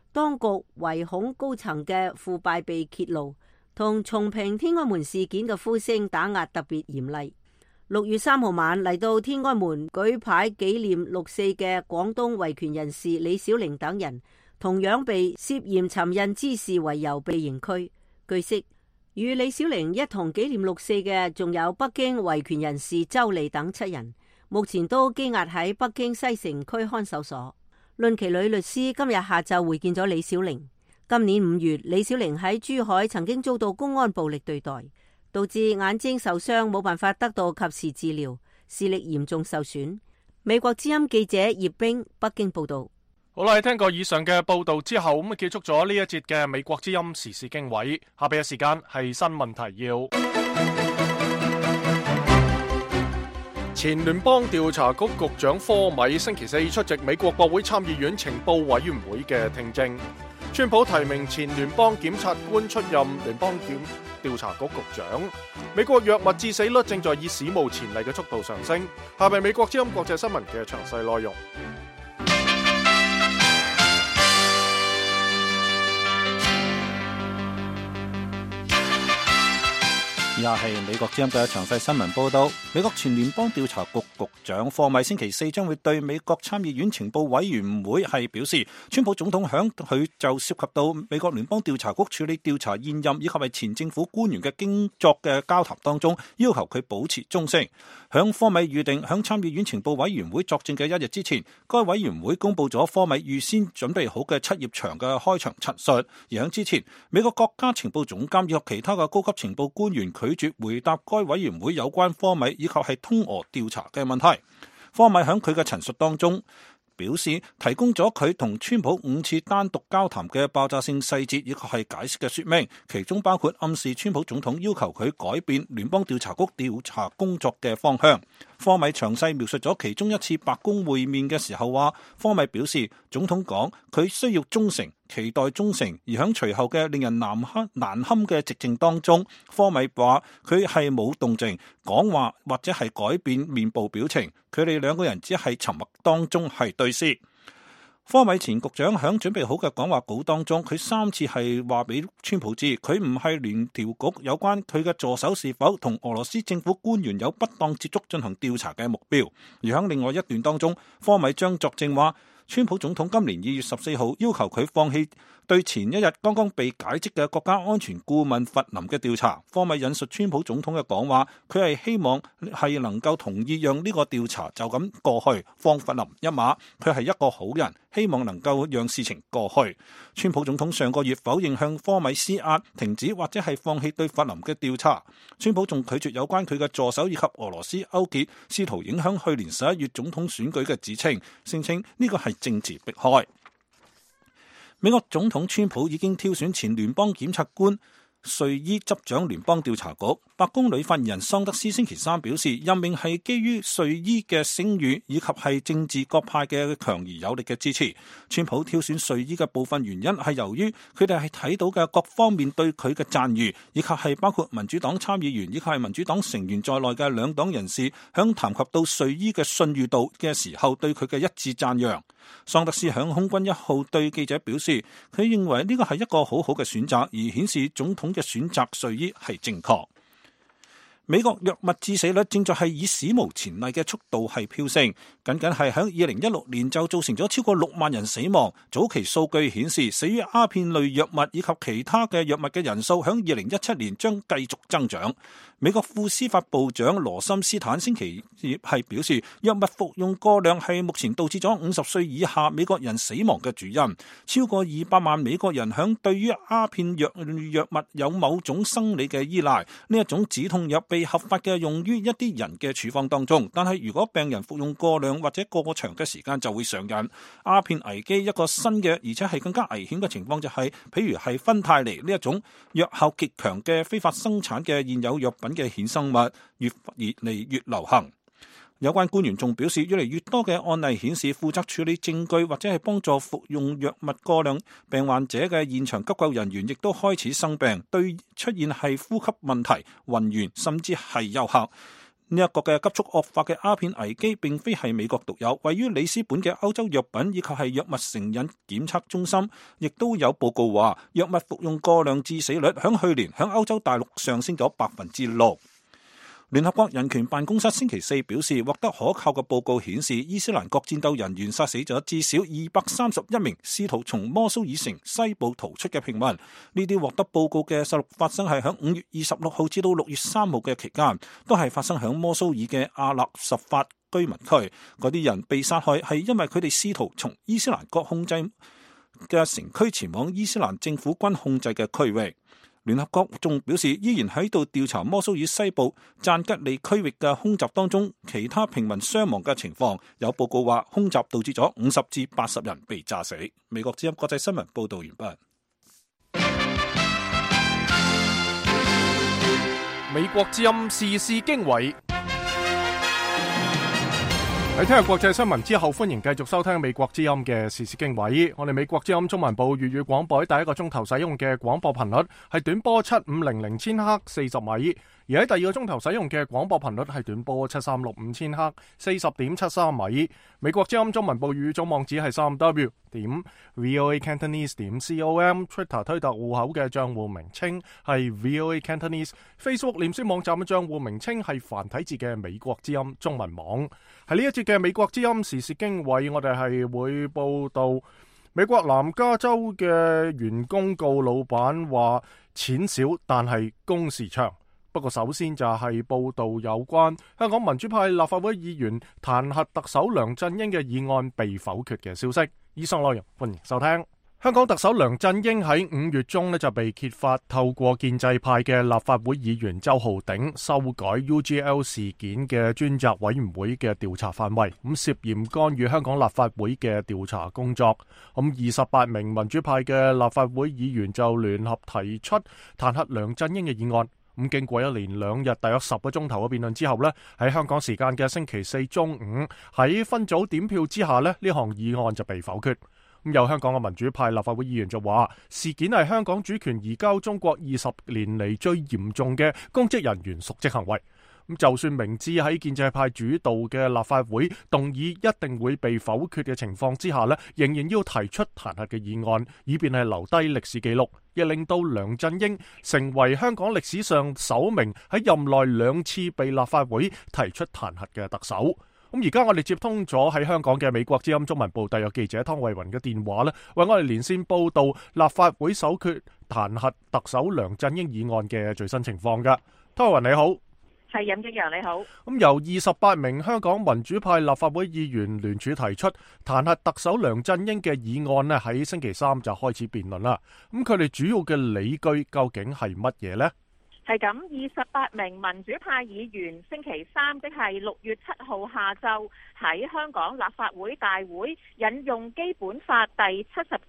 當局唯恐高層嘅腐敗被揭露，同重評天安門事件嘅呼聲打壓特別嚴厲。6月3號晚嚟到天安門舉牌紀念6·4嘅廣東維權人士李小玲等人，同樣被涉嫌尋釁滋事為由被刑拘。據悉，與李小玲一同紀念6·4嘅仲有北京維權人士周莉等7人，目前都羈押喺北京西城區看守所。論其女律師今日下晝會見咗李小玲。今年5月，李小玲喺珠海曾經遭到公安暴力對待，導致眼睛受傷，冇辦法得到及時治療，視力嚴重受損。美國之音記者葉冰北京報道。 好啦，聽過以上嘅報道之後，咁結束咗呢一節嘅美國之音時事經緯。下邊嘅時間係新聞提要。前聯邦調查局局長科米星期四出席美國國會參議院情報委員會嘅聽證。川普提名前聯邦檢察官出任聯邦調查局局長。美國藥物致死率正在以史無前例嘅速度上升。下邊美國之音國際新聞嘅詳細內容。 以下係美國之音嘅詳細新聞報道。美國前聯邦調查局局長科米星期四將會對美國參議院情報委員會係表示，川普總統響佢就涉及到美國聯邦調查局處理調查現任以及係前政府官員嘅工作嘅交談當中，要求佢保持忠誠。響科米預定響參議院情報委員會作證嘅1日之前，該委員會公布咗科米預先準備好嘅7頁長嘅開場陳述。而響之前，美國國家情報總監以及其他嘅高級情報官員拒絕回答該委員會有關科米以及係通俄調查嘅問題。科米喺佢嘅陳述當中表示，提供咗佢同川普5次單獨交談嘅爆炸性細節以及係解釋嘅說明，其中包括暗示川普總統要求佢改變聯邦調查局調查工作嘅方向。科米詳細描述咗其中一次白宮會面嘅時候話，科米表示總統講佢需要忠誠，期待忠誠。而喺隨後嘅令人難堪嘅寂靜當中，科米話佢係冇動靜講話或者係改變面部表情，佢哋兩個人只係沉默當中係對視。科米前局長喺準備好嘅講話稿當中，佢3次係話俾川普知，佢唔係聯調局有關佢嘅助手是否同俄羅斯政府官員有不當接觸進行調查嘅目標。而喺另外一段當中，科米將作證話，川普總統今年2月14號要求佢放棄對前一日剛剛被解職嘅國家安全顧問弗林嘅調查。科米引述川普總統嘅講話，佢係希望係能夠同意讓呢個調查就咁過去，放弗林一馬。佢係一個好人，希望能夠讓事情過去。川普總統上個月否認向科米施壓，停止或者係放棄對弗林嘅調查。川普仲拒絕有關佢嘅助手以及俄羅斯勾結，試圖影響去年11月總統選舉嘅指稱，聲稱呢個係政治迫害。美國總統川普已經挑選前聯邦檢察官瑞伊執掌聯邦調查局。白宮女發言人桑德斯星期三表示，任命係基於瑞伊嘅聲譽以及係政治各派嘅強而有力嘅支持。川普挑選瑞伊嘅部分原因係由於佢哋係睇到嘅各方面對佢嘅讚譽，以及係包括民主黨參議員以及係民主黨成員在內嘅兩黨人士響談及到瑞伊嘅信譽度嘅時候對佢嘅一致讚揚。桑德斯響空軍1號對記者表示，佢認為呢個係一個好好嘅選擇，而顯示總統嘅選擇瑞伊係正確。美國藥物致死率正在係以史無前例嘅速度係飆升，僅僅係喺2016年就造成咗超過6萬人死亡。早期數據顯示，死於鴉片類藥物以及其他嘅藥物嘅人數喺2017年將繼續增長。美國副司法部長羅森斯坦星期二係表示，藥物服用過量係目前導致咗50歲以下美國人死亡嘅主因。超過200萬美國人響對於鴉片藥物有某種生理嘅依賴，呢一種止痛藥被合法嘅用於一啲人嘅處方當中，但係如果病人服用過量或者過長嘅時間就會上癮。鴉片危機一個新嘅而且係更加危險嘅情況就係，譬如係芬太尼呢一種藥效極強嘅非法生產嘅現有藥品嘅衍生物越嚟越流行。有關官員仲表示，越嚟越多嘅案例顯示，負責處理證據或者係幫助服用藥物過量病患者嘅現場急救人員亦都開始生病，對出現係呼吸問題、暈眩甚至係休克。 呢一個嘅急速惡化嘅鴉片危機並非係美國獨有，位於里斯本嘅歐洲藥品以及係藥物成癮檢測中心，亦都有報告話藥物服用過量致死率響去年響歐洲大陸上升咗6%。聯合國人權辦公室星期四表示，獲得可靠嘅報告顯示，伊斯蘭國戰鬥人員殺死咗至少231名試圖從摩蘇爾城西部逃出嘅平民。呢啲獲得報告嘅實錄發生係響5月26號至到6月3號嘅期間，都係發生響摩蘇爾嘅阿勒什法居民區。嗰啲人被殺害係因為佢哋試圖從伊斯蘭國控制嘅城區前往伊斯蘭政府軍控制嘅區域。聯合國仲表示，依然喺度調查摩蘇爾西部贊吉利區域嘅空襲當中其他平民傷亡嘅情況。有報告話，空襲導致咗50至80人被炸死。美國之音國際新聞報道完畢。 美國之音時事經緯。喺聽日國際新聞之後，歡迎繼續收聽美國之音嘅時事經緯。我哋美國之音中文部粵語廣播喺第一個鐘頭使用嘅廣播頻率係短波7500千赫40米，而喺第二個鐘頭使用嘅廣播頻率係短波7365千赫40.73米。美國之音中文部粵語總網址係3w.voacantonese.com，Twitter 推特戶口嘅賬戶名稱係 voacantonese，Facebook 臉書網站嘅賬戶名稱係繁體字嘅美國之音中文網。喺呢一節嘅美國之音時事經緯，我哋係會報道美國南加州嘅員工告老闆話錢少但係工時長。不過首先就係報道有關香港民主派立法會議員彈劾特首梁振英嘅議案被否決嘅消息。以上內容歡迎收聽。香港特首梁振英喺5月中就被揭發透過建制派嘅立法會議員周浩鼎修改 UGL 事件嘅專責委員會嘅調查範圍，咁涉嫌干預香港立法會嘅調查工作。咁28名民主派嘅立法會議員就聯合提出彈劾梁振英嘅議案。咁經過1連2日大約10個鐘頭嘅辯論之後呢，喺香港時間嘅星期四中午喺分組點票之下呢，呢項議案就被否決。咁有香港嘅民主派立法會議員就話，事件係香港主權移交中國20年嚟最嚴重嘅公職人員瀆職行為。咁就算明知喺建制派主導嘅立法會動議一定會被否決嘅情況之下呢，仍然要提出彈劾嘅議案，以便係留低歷史記錄，亦令到梁振英成為香港歷史上首名喺任內2次被立法會提出彈劾嘅特首。咁而家我哋接通咗喺香港嘅美國之音中文部特約記者湯慧雲嘅電話呢，為我哋連線報道立法會首決彈劾特首梁振英議案嘅最新情況噶。湯慧雲你好。 係任敬揚你好。 咁由28名香港民主派立法會議員聯署提出彈劾特首梁振英嘅議案呢，喺星期三就開始辯論啦。咁佢哋主要嘅理據究竟係乜嘢呢？ 係咁，28名民主派議員星期三即係6月7號下晝喺香港立法會大會引用基本法第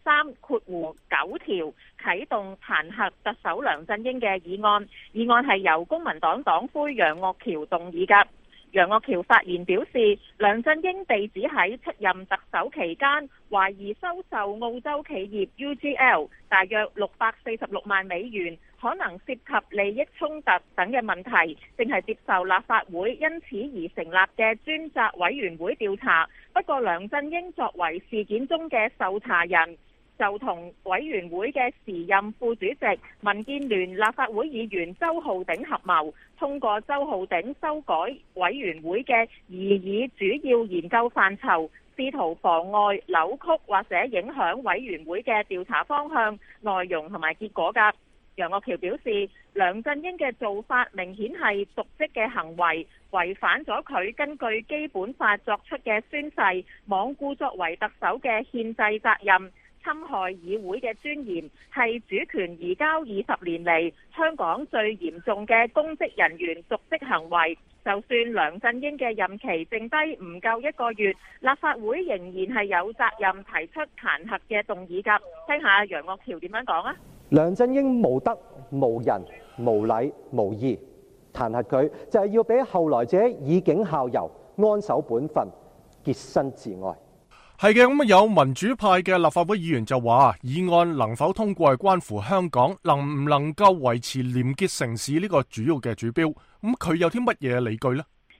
73(9)條啟動彈劾特首梁振英嘅議案。議案係由公民黨黨魁楊岳橋動議㗎。楊岳橋發言表示，梁振英被指喺出任特首期間懷疑收受澳洲企業 UGL 大約646萬美元，可能涉及利益衝突等嘅問題，正係接受立法會因此而成立嘅專責委員會調查。不過梁振英作為事件中嘅受查人，就同委員會嘅時任副主席民建聯立法會議員周浩鼎合謀，通過周浩鼎修改委員會嘅擬議主要研究範疇，試圖妨礙、扭曲或者影響委員會嘅調查方向、內容同埋結果㗎。楊岳橋表示，梁振英嘅做法明顯係瀆職嘅行為，違反咗佢根據基本法作出嘅宣誓，罔顧作為特首嘅憲制責任，侵害議會嘅尊嚴，係主權移交20年嚟香港最嚴重嘅公職人員瀆職行為。就算梁振英嘅任期剩低唔夠1個月，立法會仍然係有責任提出彈劾嘅動議㗎。聽下楊岳橋點樣講啊？ 梁振英無德、無仁、無禮、無義，彈劾佢就係要俾後來者以儆效尤、安守本分、潔身自愛。 係嘅，咁有民主派嘅立法會議員就話，議案能否通過係關乎香港能唔能夠維持廉潔城市呢個主要嘅指標。咁佢有啲乜嘢理據呢？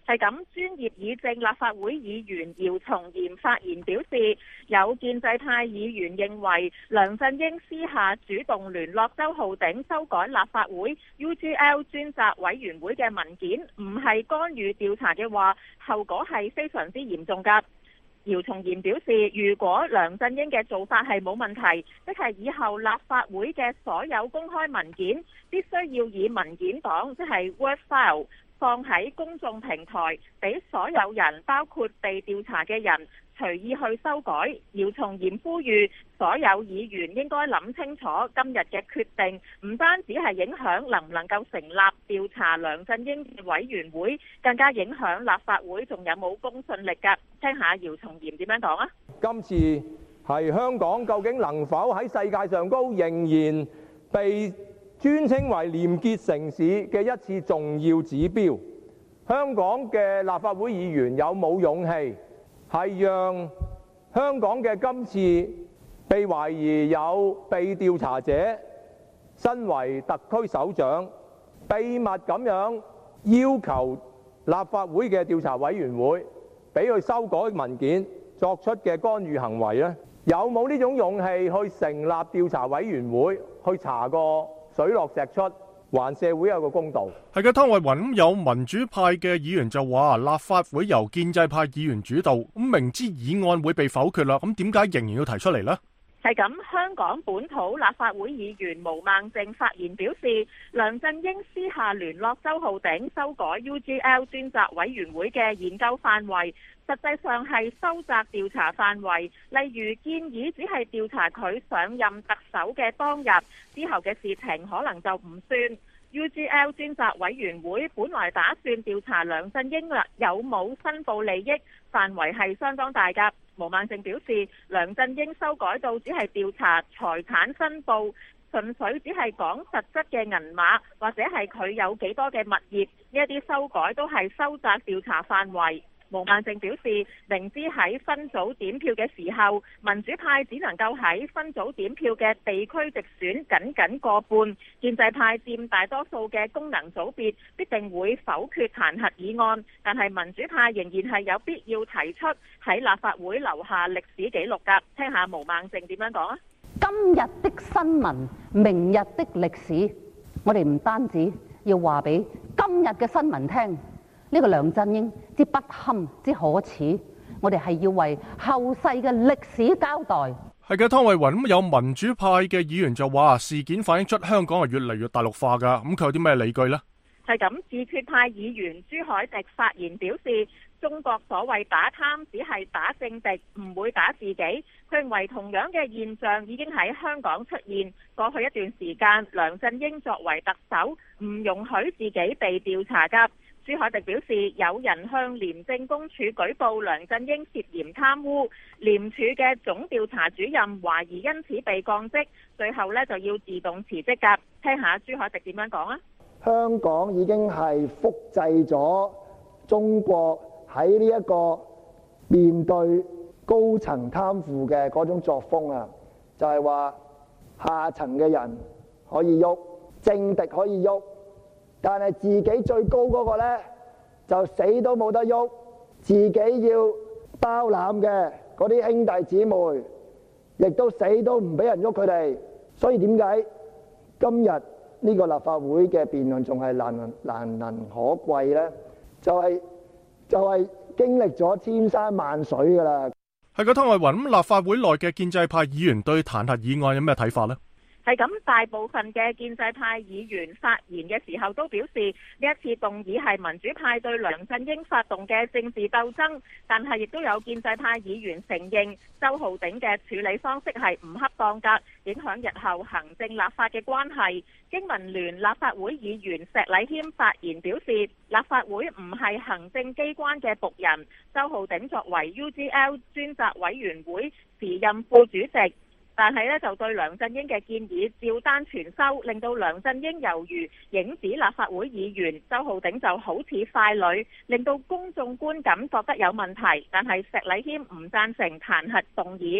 係咁，專業議政立法會議員姚松炎發言表示，有建制派議員認為梁振英私下主動聯絡周浩鼎修改立法會 UGL 專責委員會嘅文件，唔係干預調查嘅話，後果係非常之嚴重㗎。姚松炎表示，如果梁振英嘅做法係冇問題，即係以後立法會嘅所有公開文件必須要以文件檔，即係 Word file，放喺公眾平台，俾所有人，包括被調查嘅人，隨意去修改。姚松炎呼籲所有議員應該諗清楚今日嘅決定，唔單止係影響能唔能夠成立調查梁振英嘅委員會，更加影響立法會仲有冇公信力㗎。聽下姚松炎點樣講啊！ 今次係香港究竟能否喺世界上高仍然被尊稱為廉潔城市嘅一次重要指標，香港嘅立法會議員有冇勇氣係讓香港嘅今次被懷疑有被調查者身為特區首長秘密咁樣要求立法會嘅調查委員會俾佢修改文件作出嘅干預行為呢？有冇呢種勇氣去成立調查委員會去查個水落石出，還社會有個公道？ 係嘅，湯慧雲，有民主派嘅議員就話立法會由建制派議員主導，咁明知議案會被否決啦，咁點解仍然要提出嚟呢？ 係咁，香港本土立法會議員毛孟靜發言表示，梁振英私下聯絡周浩鼎修改 UGL 專責委員會嘅研究範圍，實際上係收窄調查範圍，例如建議只係調查佢上任特首嘅當日，之後嘅事情可能就唔算。UGL 專責委員會本來打算調查梁振英有冇申報利益，範圍係相當大㗎。毛孟靜表示，梁振英修改到只係調查財產申報，純粹只係講實質嘅銀碼，或者係佢有幾多嘅物業，呢一啲修改都係收窄調查範圍。毛孟靜表示，明知喺分組點票嘅時候，民主派只能夠喺分組點票嘅地區直選僅過半，建制派佔大多數嘅功能組別必定會否決彈劾議案，但係民主派仍然係有必要提出喺立法會留下歷史記錄㗎。聽下毛孟靜點樣講啊！ 今日的新聞，明日的歷史，我哋唔單止要話俾今日嘅新聞聽。呢個梁振英之不堪之可恥，我哋係要為後世嘅歷史交代。 係嘅，湯慧雲，咁有民主派嘅議員就話事件反映出香港係越嚟越大陸化㗎，咁佢有啲咩理據呢？ 係咁，自決派議員朱凱廸發言表示，中國所謂打貪只係打政敵，唔會打自己。佢認為同樣嘅現象已經喺香港出現。過去一段時間，梁振英作為特首，唔容許自己被調查㗎。朱凱廸表示，有人向廉政公署舉報梁振英涉嫌貪污，廉署嘅總調查主任懷疑因此被降職，最後就要自動辭職㗎。聽下朱凱廸點樣講啊！ 香港已經係複製咗中國喺呢一個面對高層貪腐嘅嗰種作風啊，就係話下層嘅人可以喐，政敵可以喐，但係自己最高嗰個呢，就死都冇得喐，自己要包攬嘅嗰啲兄弟姊妹，亦都死都唔俾人喐佢哋。所以點解今日呢個立法會嘅辯論仲係難能可貴呢？就係經歷咗千山萬水㗎啦。 係個湯慧雲，咁立法會內嘅建制派議員對彈劾議案有咩睇法呢？ 係咁，大部分嘅建制派議員發言嘅時候都表示，呢一次動議係民主派對梁振英發動嘅政治鬥爭，但係亦都有建制派議員承認周浩鼎嘅處理方式係唔恰當㗎，影響日後行政立法嘅關係。經民聯立法會議員石禮謙發言表示，立法會唔係行政機關嘅僕人，周浩鼎作為 UGL 專責委員會時任副主席，但係就對梁振英嘅建議照單全收，令到梁振英猶如影子立法會議員，周浩鼎就好似傀儡，令到公眾觀感覺得有問題。但係石禮謙唔贊成彈劾動議。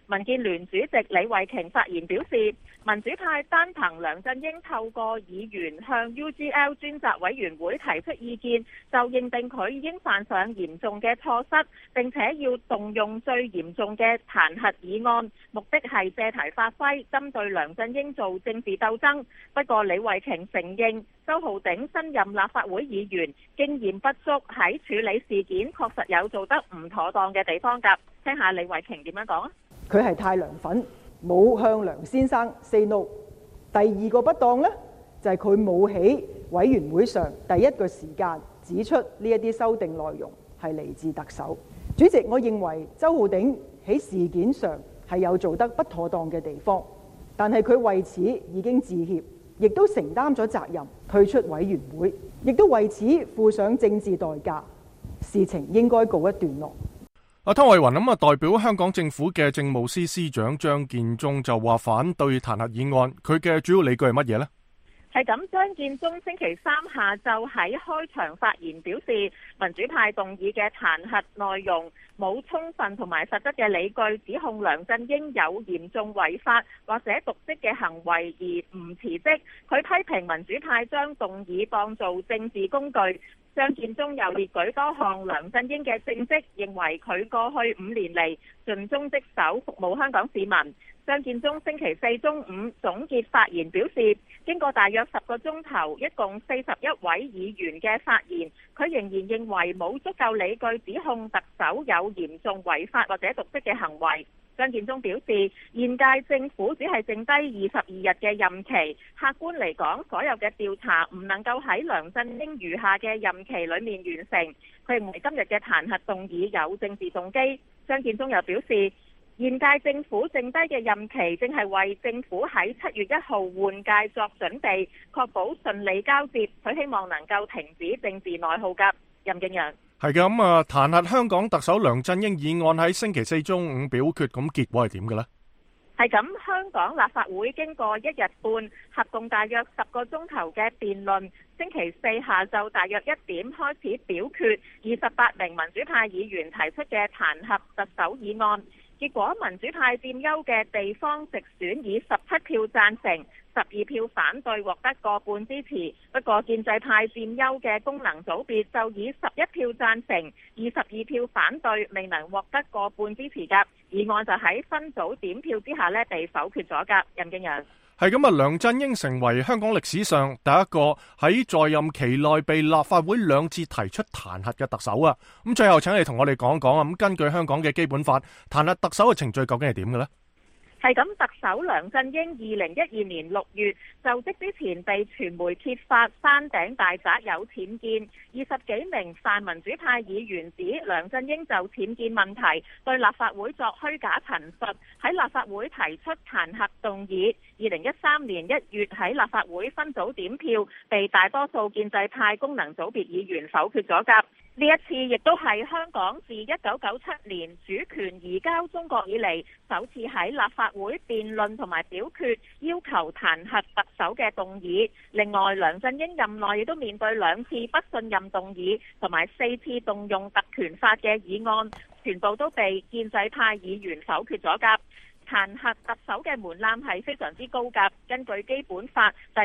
民建聯主席李慧瓊發言表示，民主派單憑梁振英透過議員向 UGL 專責委員會提出意見，就認定佢已經犯上嚴重嘅錯失，並且要動用最嚴重嘅彈劾議案，目的係借題發揮，針對梁振英做政治鬥爭。不過李慧瓊承認，周浩鼎新任立法會議員經驗不足，喺處理事件確實有做得唔妥當嘅地方㗎。聽下李慧瓊點樣講啊？ 佢係太涼粉，冇向梁先生 say no。第二個不當呢，就係佢冇喺委員會上第一個時間指出呢一啲修訂內容係嚟自特首。主席，我認為周浩鼎喺事件上係有做得不妥當嘅地方，但係佢為此已經致歉，亦都承擔咗責任，退出委員會，亦都為此付上政治代價。事情應該告一段落。 湯慧雲咁啊，代表香港政府嘅政務司司長張建宗就話反對彈劾議案，佢嘅主要理據係乜嘢呢？ 係咁，張建宗星期三下晝喺開場發言表示，民主派動議嘅彈劾內容冇充分同埋實質嘅理據，指控梁振英有嚴重違法或者瀆職嘅行為而唔辭職。佢批評民主派將動議當做政治工具。張建宗又列舉多項梁振英嘅政績，認為佢過去5年嚟盡忠職守，服務香港市民。張建宗星期四中午總結發言表示，經過大約10個鐘頭，一共41位議員嘅發言，佢仍然認為冇足夠理據指控特首有嚴重違法或者瀆職嘅行為。張建宗表示，現屆政府只係剩低22日嘅任期，客觀嚟講，所有嘅調查唔能夠喺梁振英餘下嘅任期裏面完成。佢認為今日嘅彈劾動議有政治動機。張建宗又表示，現屆政府剩低嘅任期正係為政府喺7月1號換屆作準備，確保順利交接。佢希望能夠停止政治內耗㗎。任敬陽。 係嘅，咁啊，彈劾香港特首梁振英議案喺星期四中午表決，咁結果係點嘅呢？ 係咁，香港立法會經過1日半，合共大約10個鐘頭嘅辯論，星期四下晝大約1點開始表決28名民主派議員提出嘅彈劾特首議案。結果民主派佔優嘅地方直選以17票贊成、12票反對獲得過半支持，不過建制派佔優嘅功能組別就以11票贊成、22票反對，未能獲得過半支持㗎。議案就喺分組點票之下被否決咗㗎。任敬陽。 係咁啊，梁振英成為香港歷史上第一個喺在任期內被立法會2次提出彈劾嘅特首啊！咁最後請你同我哋講講啊，咁根據香港嘅基本法，彈劾特首嘅程序究竟係點嘅呢？ 係咁，特首梁振英2012年6月就職之前被傳媒揭發山頂大宅有僭建，20幾名泛民主派議員指梁振英就僭建問題對立法會作虛假陳述，喺立法會提出彈劾動議。2013年1月喺立法會分組點票，被大多數建制派功能組別議員否決咗㗎。呢一次亦都係香港自1997年主權移交中國以嚟首次喺立法會辯論同埋表決要求彈劾特首嘅動議。另外，梁振英任內亦都面對2次不信任動議同埋4次動用特權法嘅議案，全部都被建制派議員否決咗㗎。彈劾特首嘅門檻係非常之高㗎。根據基本法第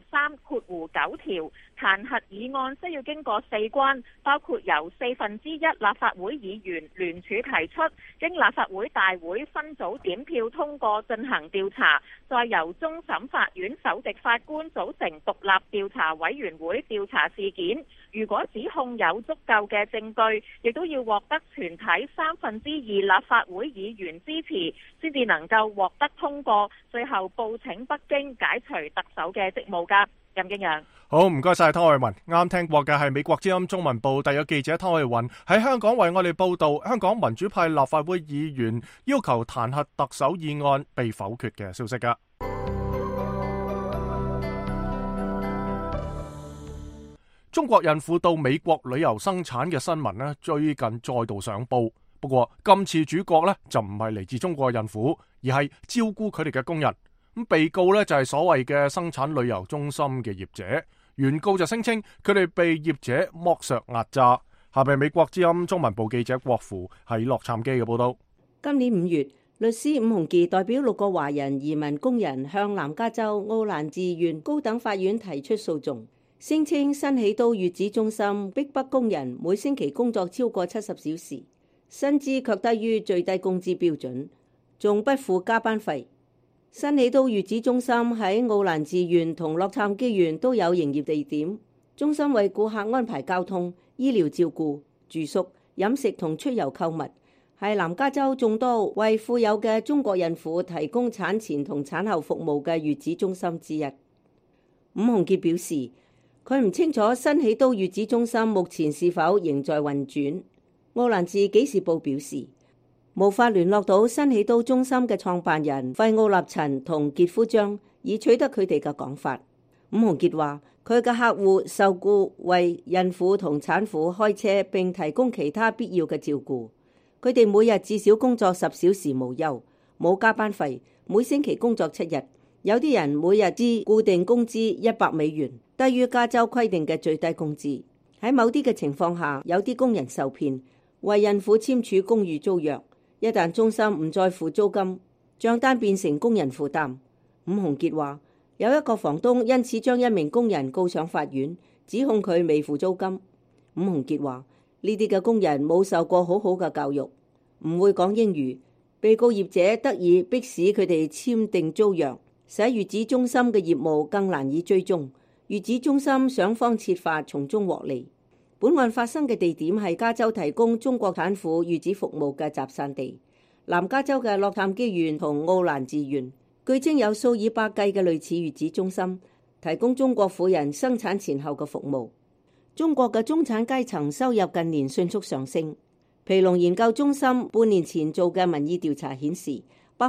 73(9)條，彈劾議案需要經過4關，包括由1/4立法會議員聯署提出，經立法會大會分組點票通過進行調查，再由終審法院首席法官組成獨立調查委員會調查事件。如果指控有足夠嘅證據，亦都要獲得全體2/3立法會議員支持，先至能夠獲得通過，最後報請北京解除特首嘅職務㗎。任敬陽。 好，唔該晒湯慧雲。啱聽過嘅係美國之音中文部特約記者湯慧雲喺香港為我哋報道香港民主派立法會議員要求彈劾特首議案被否決嘅消息㗎。中國孕婦到美國旅遊生產嘅新聞呢，最近再度上報。不過今次主角呢，就唔係嚟自中國孕婦，而係照顧佢哋嘅工人。咁被告呢，就係所謂嘅生產旅遊中心嘅業者，原告就聲稱佢哋被業者剝削壓榨。下邊美國之音中文部記者郭芙喺洛杉磯嘅報道。 今年5月， 律師伍鴻傑代表6個華人移民工人向南加州奧蘭治縣高等法院提出訴訟，聲稱新起都月子中心逼迫工人每星期工作超過70小時，薪資卻低於最低工資標準，仲不付加班費。新起都月子中心喺奧蘭治縣同洛杉磯縣都有營業地點，中心為顧客安排交通、醫療照顧、住宿、飲食同出遊購物，係南加州眾多為富有嘅中國孕婦提供產前同產後服務嘅月子中心之一。伍鴻傑表示，佢唔清楚新起都月子中心目前是否仍在運轉。奧蘭治紀事報表示，無法聯絡到新起都中心嘅創辦人費奧納陳同傑夫張，以取得佢哋嘅講法。伍鴻傑話，佢嘅客戶受僱為孕婦同產婦開車並提供其他必要嘅照顧。佢哋每日至少工作10小時無休，冇加班費，每星期工作7日。有啲人每日支固定工資$100，低於加州規定嘅最低工資。喺某啲嘅情況下，有啲工人受騙，為孕婦簽署公寓租約。一旦中心唔再付租金，賬單變成工人負擔。伍鴻傑話，有一個房東因此將一名工人告上法院，指控佢未付租金。伍鴻傑話，呢啲嘅工人冇受過好好嘅教育，唔會講英語，被告業者得以迫使佢哋簽訂租約，使月子中心嘅業務更難以追蹤。月子中心想方設法從中獲利。本案發生嘅地點係加州提供中國產婦月子服務嘅集散地，南加州嘅洛杉磯縣同奧蘭治縣，據稱有數以百計嘅類似月子中心，提供中國婦人生產前後嘅服務。中國嘅中產階層收入近年迅速上升。皮隆研究中心半年前做嘅民意調查顯示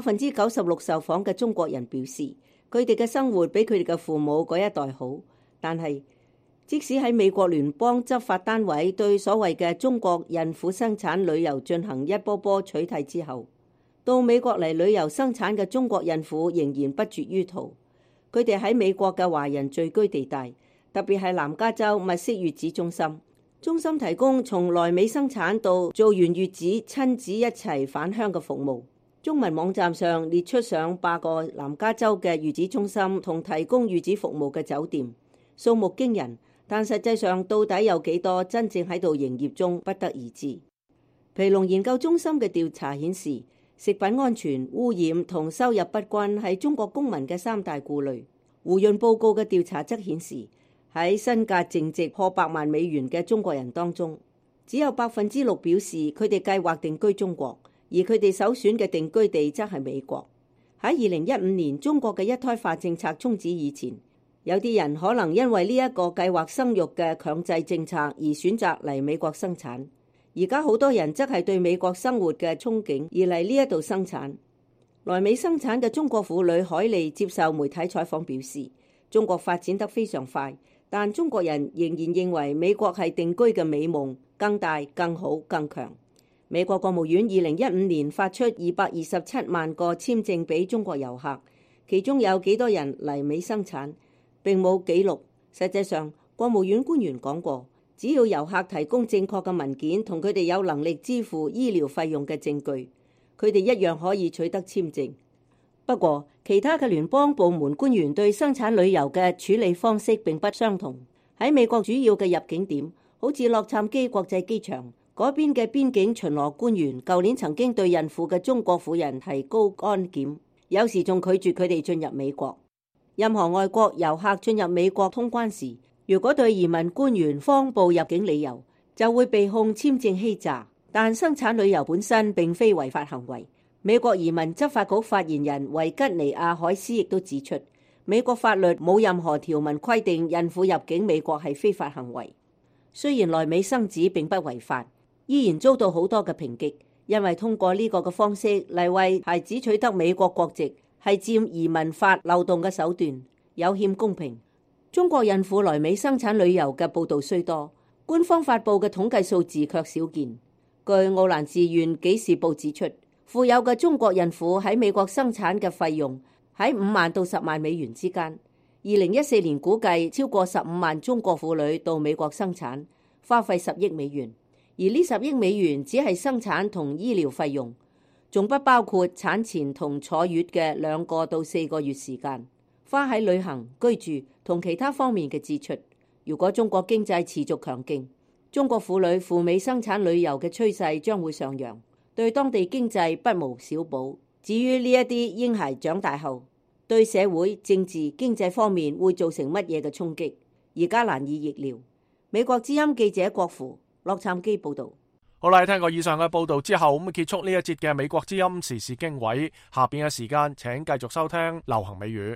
，96%受訪嘅中國人表示，佢哋嘅生活比佢哋嘅父母嗰一代好。但係，即使喺美國聯邦執法單位對所謂嘅中國孕婦生產旅遊進行一波波取締之後，到美國嚟旅遊生產嘅中國孕婦仍然不絕於途。佢哋喺美國嘅華人聚居地帶，特別係南加州物色月子中心。中心提供從來美生產到做完月子親子一齊返鄉嘅服務。中文網站上列出上百個南加州嘅月子中心同提供月子服務嘅酒店，數目驚人。但實際上到底有幾多真正喺度營業中，不得而知。皮隆研究中心嘅調查顯示，食品安全、污染同收入不均係中國公民嘅3大顧慮。胡潤報告嘅調查則顯示，喺身價淨值破100萬美元嘅中國人當中，只有6%表示佢哋計劃定居中國，而佢哋首選嘅定居地則係美國。喺2015年中國嘅一胎化政策終止以前，有啲人可能因為呢一個計劃生育嘅強制政策而選擇嚟美國生產。而家好多人則係對美國生活嘅憧憬而嚟呢一度生產。來美生產嘅中國婦女海莉接受媒體採訪表示，中國發展得非常快，但中國人仍然認為美國係定居嘅美夢，更大、更好、更強。美國國務院2015年發出227萬個簽證俾中國遊客，其中有幾多人嚟美生產並冇記錄。實際上，國務院官員講過，只要遊客提供正確嘅文件同佢哋有能力支付醫療費用嘅證據，佢哋一樣可以取得簽證。不過，其他嘅聯邦部門官員對生產旅遊嘅處理方式並不相同。喺美國主要嘅入境點，好似洛杉磯國際機場嗰邊嘅邊境巡邏官員，舊年曾經對孕婦嘅中國婦人提高安檢，有時仲拒絕佢哋進入美國。任何外國遊客進入美國通關時，如果對移民官員謊報入境理由，就會被控簽證欺詐。但生產旅遊本身並非違法行為。美國移民執法局發言人維吉尼亞海斯亦都指出，美國法律冇任何條文規定孕婦入境美國係非法行為。雖然來美生子並不違法，依然遭到好多嘅抨擊，因為通過呢個嘅方式嚟為孩子取得美國國籍，係佔移民法漏洞嘅手段，有欠公平。中國孕婦來美生產旅遊嘅報導雖多，官方發布嘅統計數字卻少見。據奧蘭治縣紀事報指出，富有嘅中國孕婦喺美國生產嘅費用喺5萬到10萬美元之間。2014年估計超過15萬中國婦女到美國生產，花費10億美元，而呢10億美元只係生產同醫療費用。 仲不包括產前同坐月嘅2個到4個月時間，花喺旅行、居住同其他方面嘅支出。如果中國經濟持續強勁，中國婦女赴美生產旅遊嘅趨勢將會上揚，對當地經濟不無小補。至於呢一啲嬰孩長大後，對社會、政治、經濟方面會造成乜嘢嘅衝擊，而家難以預料。美國之音記者郭芙，洛杉磯報道。 好啦，聽過以上嘅報道之後，咁結束呢一節嘅美國之音時事經緯。下邊嘅時間，請繼續收聽流行美語。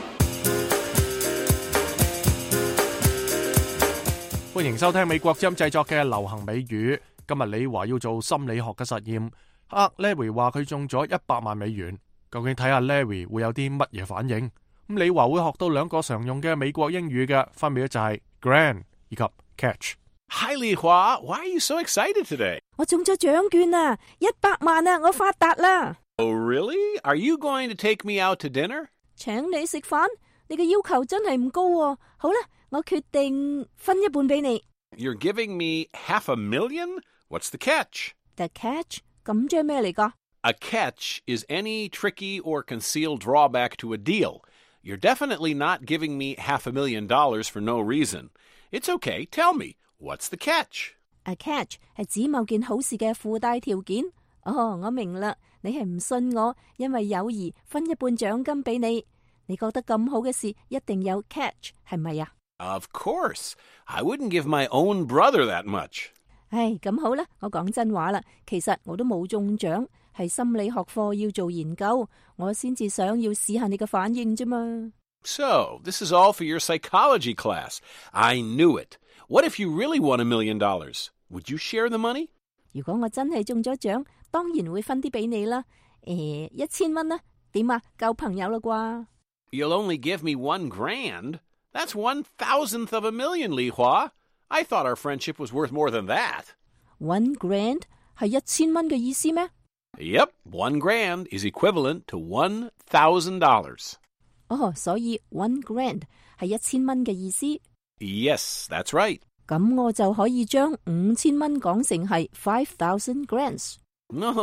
歡迎收聽美國之音製作嘅流行美語。今日李華要做心理學嘅實驗。Larry 話佢中咗100萬美元，究竟睇下 Larry 會有啲乜嘢反應？咁李華會學到2個常用嘅美國英語嘅，分別就係 grand 以及 catch。Hi 李華 ，Why are you so excited today？ 我中咗獎券啊，100萬啊，我發達啦 ！Oh really? Are you going to take me out to dinner？ 請你食飯，你嘅要求真係唔高喎。好啦，我決定分一半俾你。 You're giving me $500,000? What's the catch? The catch？ 咁即係咩嚟㗎？ A catch is any tricky or concealed drawback to a deal. You're definitely not giving me $500,000 for no reason. It's okay, tell me.What's the catch? A catch 係指某件好事嘅附帶條件。我明啦，你係唔信我，因為友誼分一半獎金俾你。你覺得咁好嘅事一定有 catch， 係咪啊？ Of course. I wouldn't give my own brother that much. 咁好啦，我講真話啦，其實我都冇中獎，係心理學課要做研究，我先至想要試下你嘅反應啫嘛。 So, this is all for your psychology class. I knew it.What if you really won $1 million? Would you share the money? 如果我真係中咗獎，當然會分啲俾你啦。1000蚊啦，點啊？夠朋友啦啩 ？You'll only give me $1 grand. That's 1,000th of a million, Li Hua. I thought our friendship was worth more than that. 1 grand 係1000蚊嘅意思咩？ Yep, 1 grand is equivalent to $1,000. 所以1 grand 係1000蚊嘅意思。 Yes, that's right. 咁我就可以將5000蚊講成係5,000 grands. No.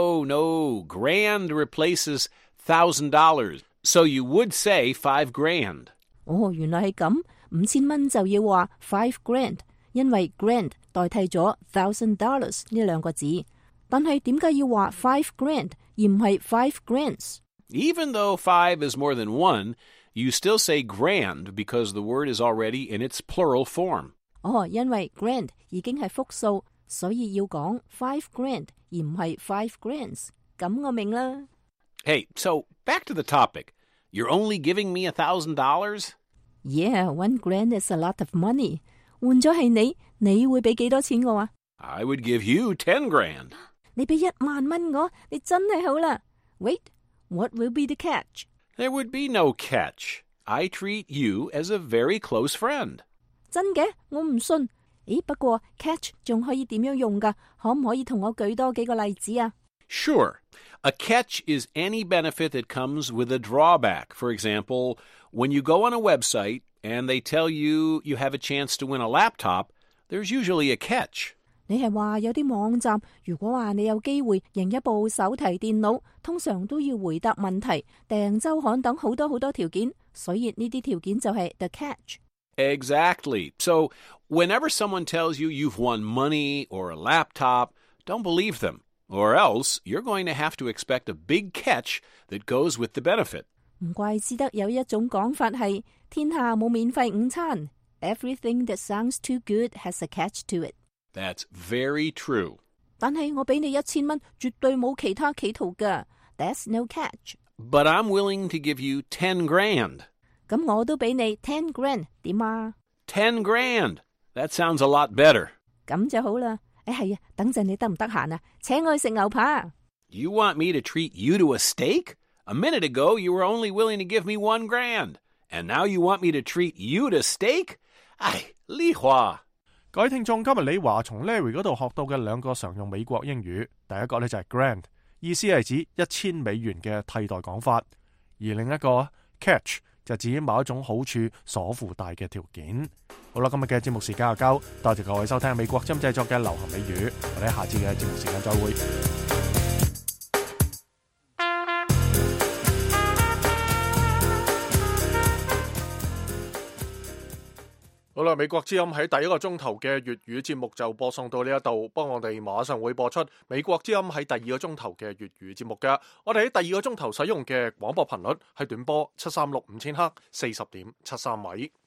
Grand replaces $1,000. So you would say 5 grand. 原來係咁，5000蚊就要話5 grand， 因為 grand 代替咗$1,000呢2個字。但係點解要話5 grand 而唔係5 grands？ Even though 5 is more than 1,You still say grand because the word is already in its plural form. 因為 grand 已經係複數，所以要講5 grand 而唔係5 grands。咁我明啦。 Hey, so back to the topic. You're only giving me $1,000? Yeah, 1 grand is a lot of money. 換咗係你會俾幾多錢我啊？ I would give you 10 grand. 你俾1萬蚊我，你真係好啦。Wait, what will be the catch?There would be no catch. I treat you as a very close friend. 真嘅？我唔信。不過 catch 仲可以點樣用㗎？可唔可以同我舉多幾個例子啊？ Sure. A catch is any benefit that comes with a drawback. For example, when you go on a website and they tell you you have a chance to win a laptop, there's usually a catch. 你係話有啲網站，如果話你有機會贏一部手提電腦，通常都要回答問題、訂週刊等好多條件，所以呢啲條件就係 the catch. Exactly. So, whenever someone tells you you've won money or a laptop, don't believe them, or else you're going to have to expect a big catch that goes with the benefit. 唔怪之得有一種講法係天下冇免費午餐。Everything that sounds too good has a catch to it.That's very true. 但係我俾你1000蚊，絕對冇其他企圖㗎。That's no catch. But I'm willing to give you 10 grand. 咁我都俾你10 grand， 點啊？ 10 grand. That sounds a lot better. 咁就好啦。係啊，等陣你得唔得閒啊？請我去食牛扒。 You want me to treat you to a steak? A minute ago, you were only willing to give me 1 grand. And now you want me to treat you to steak? 李華。 各位聽眾，今日李華從 Larry 嗰度學到嘅2個常用美國英語，第一個呢就係 grand， 意思係指$1000嘅替代講法，而另一個 catch 就指某一種好處所附帶嘅條件。好啦，今日嘅節目時間就夠，多謝各位收聽美國之音製作嘅流行美語，我哋下次嘅節目時間再會。 啦，美國之音喺第一個鐘頭嘅粵語節目就播送到呢一度，不過我哋馬上會播出美國之音喺第二個鐘頭嘅粵語節目嘅。我哋喺第二個鐘頭使用嘅廣播頻率係短波7365000赫40.73米。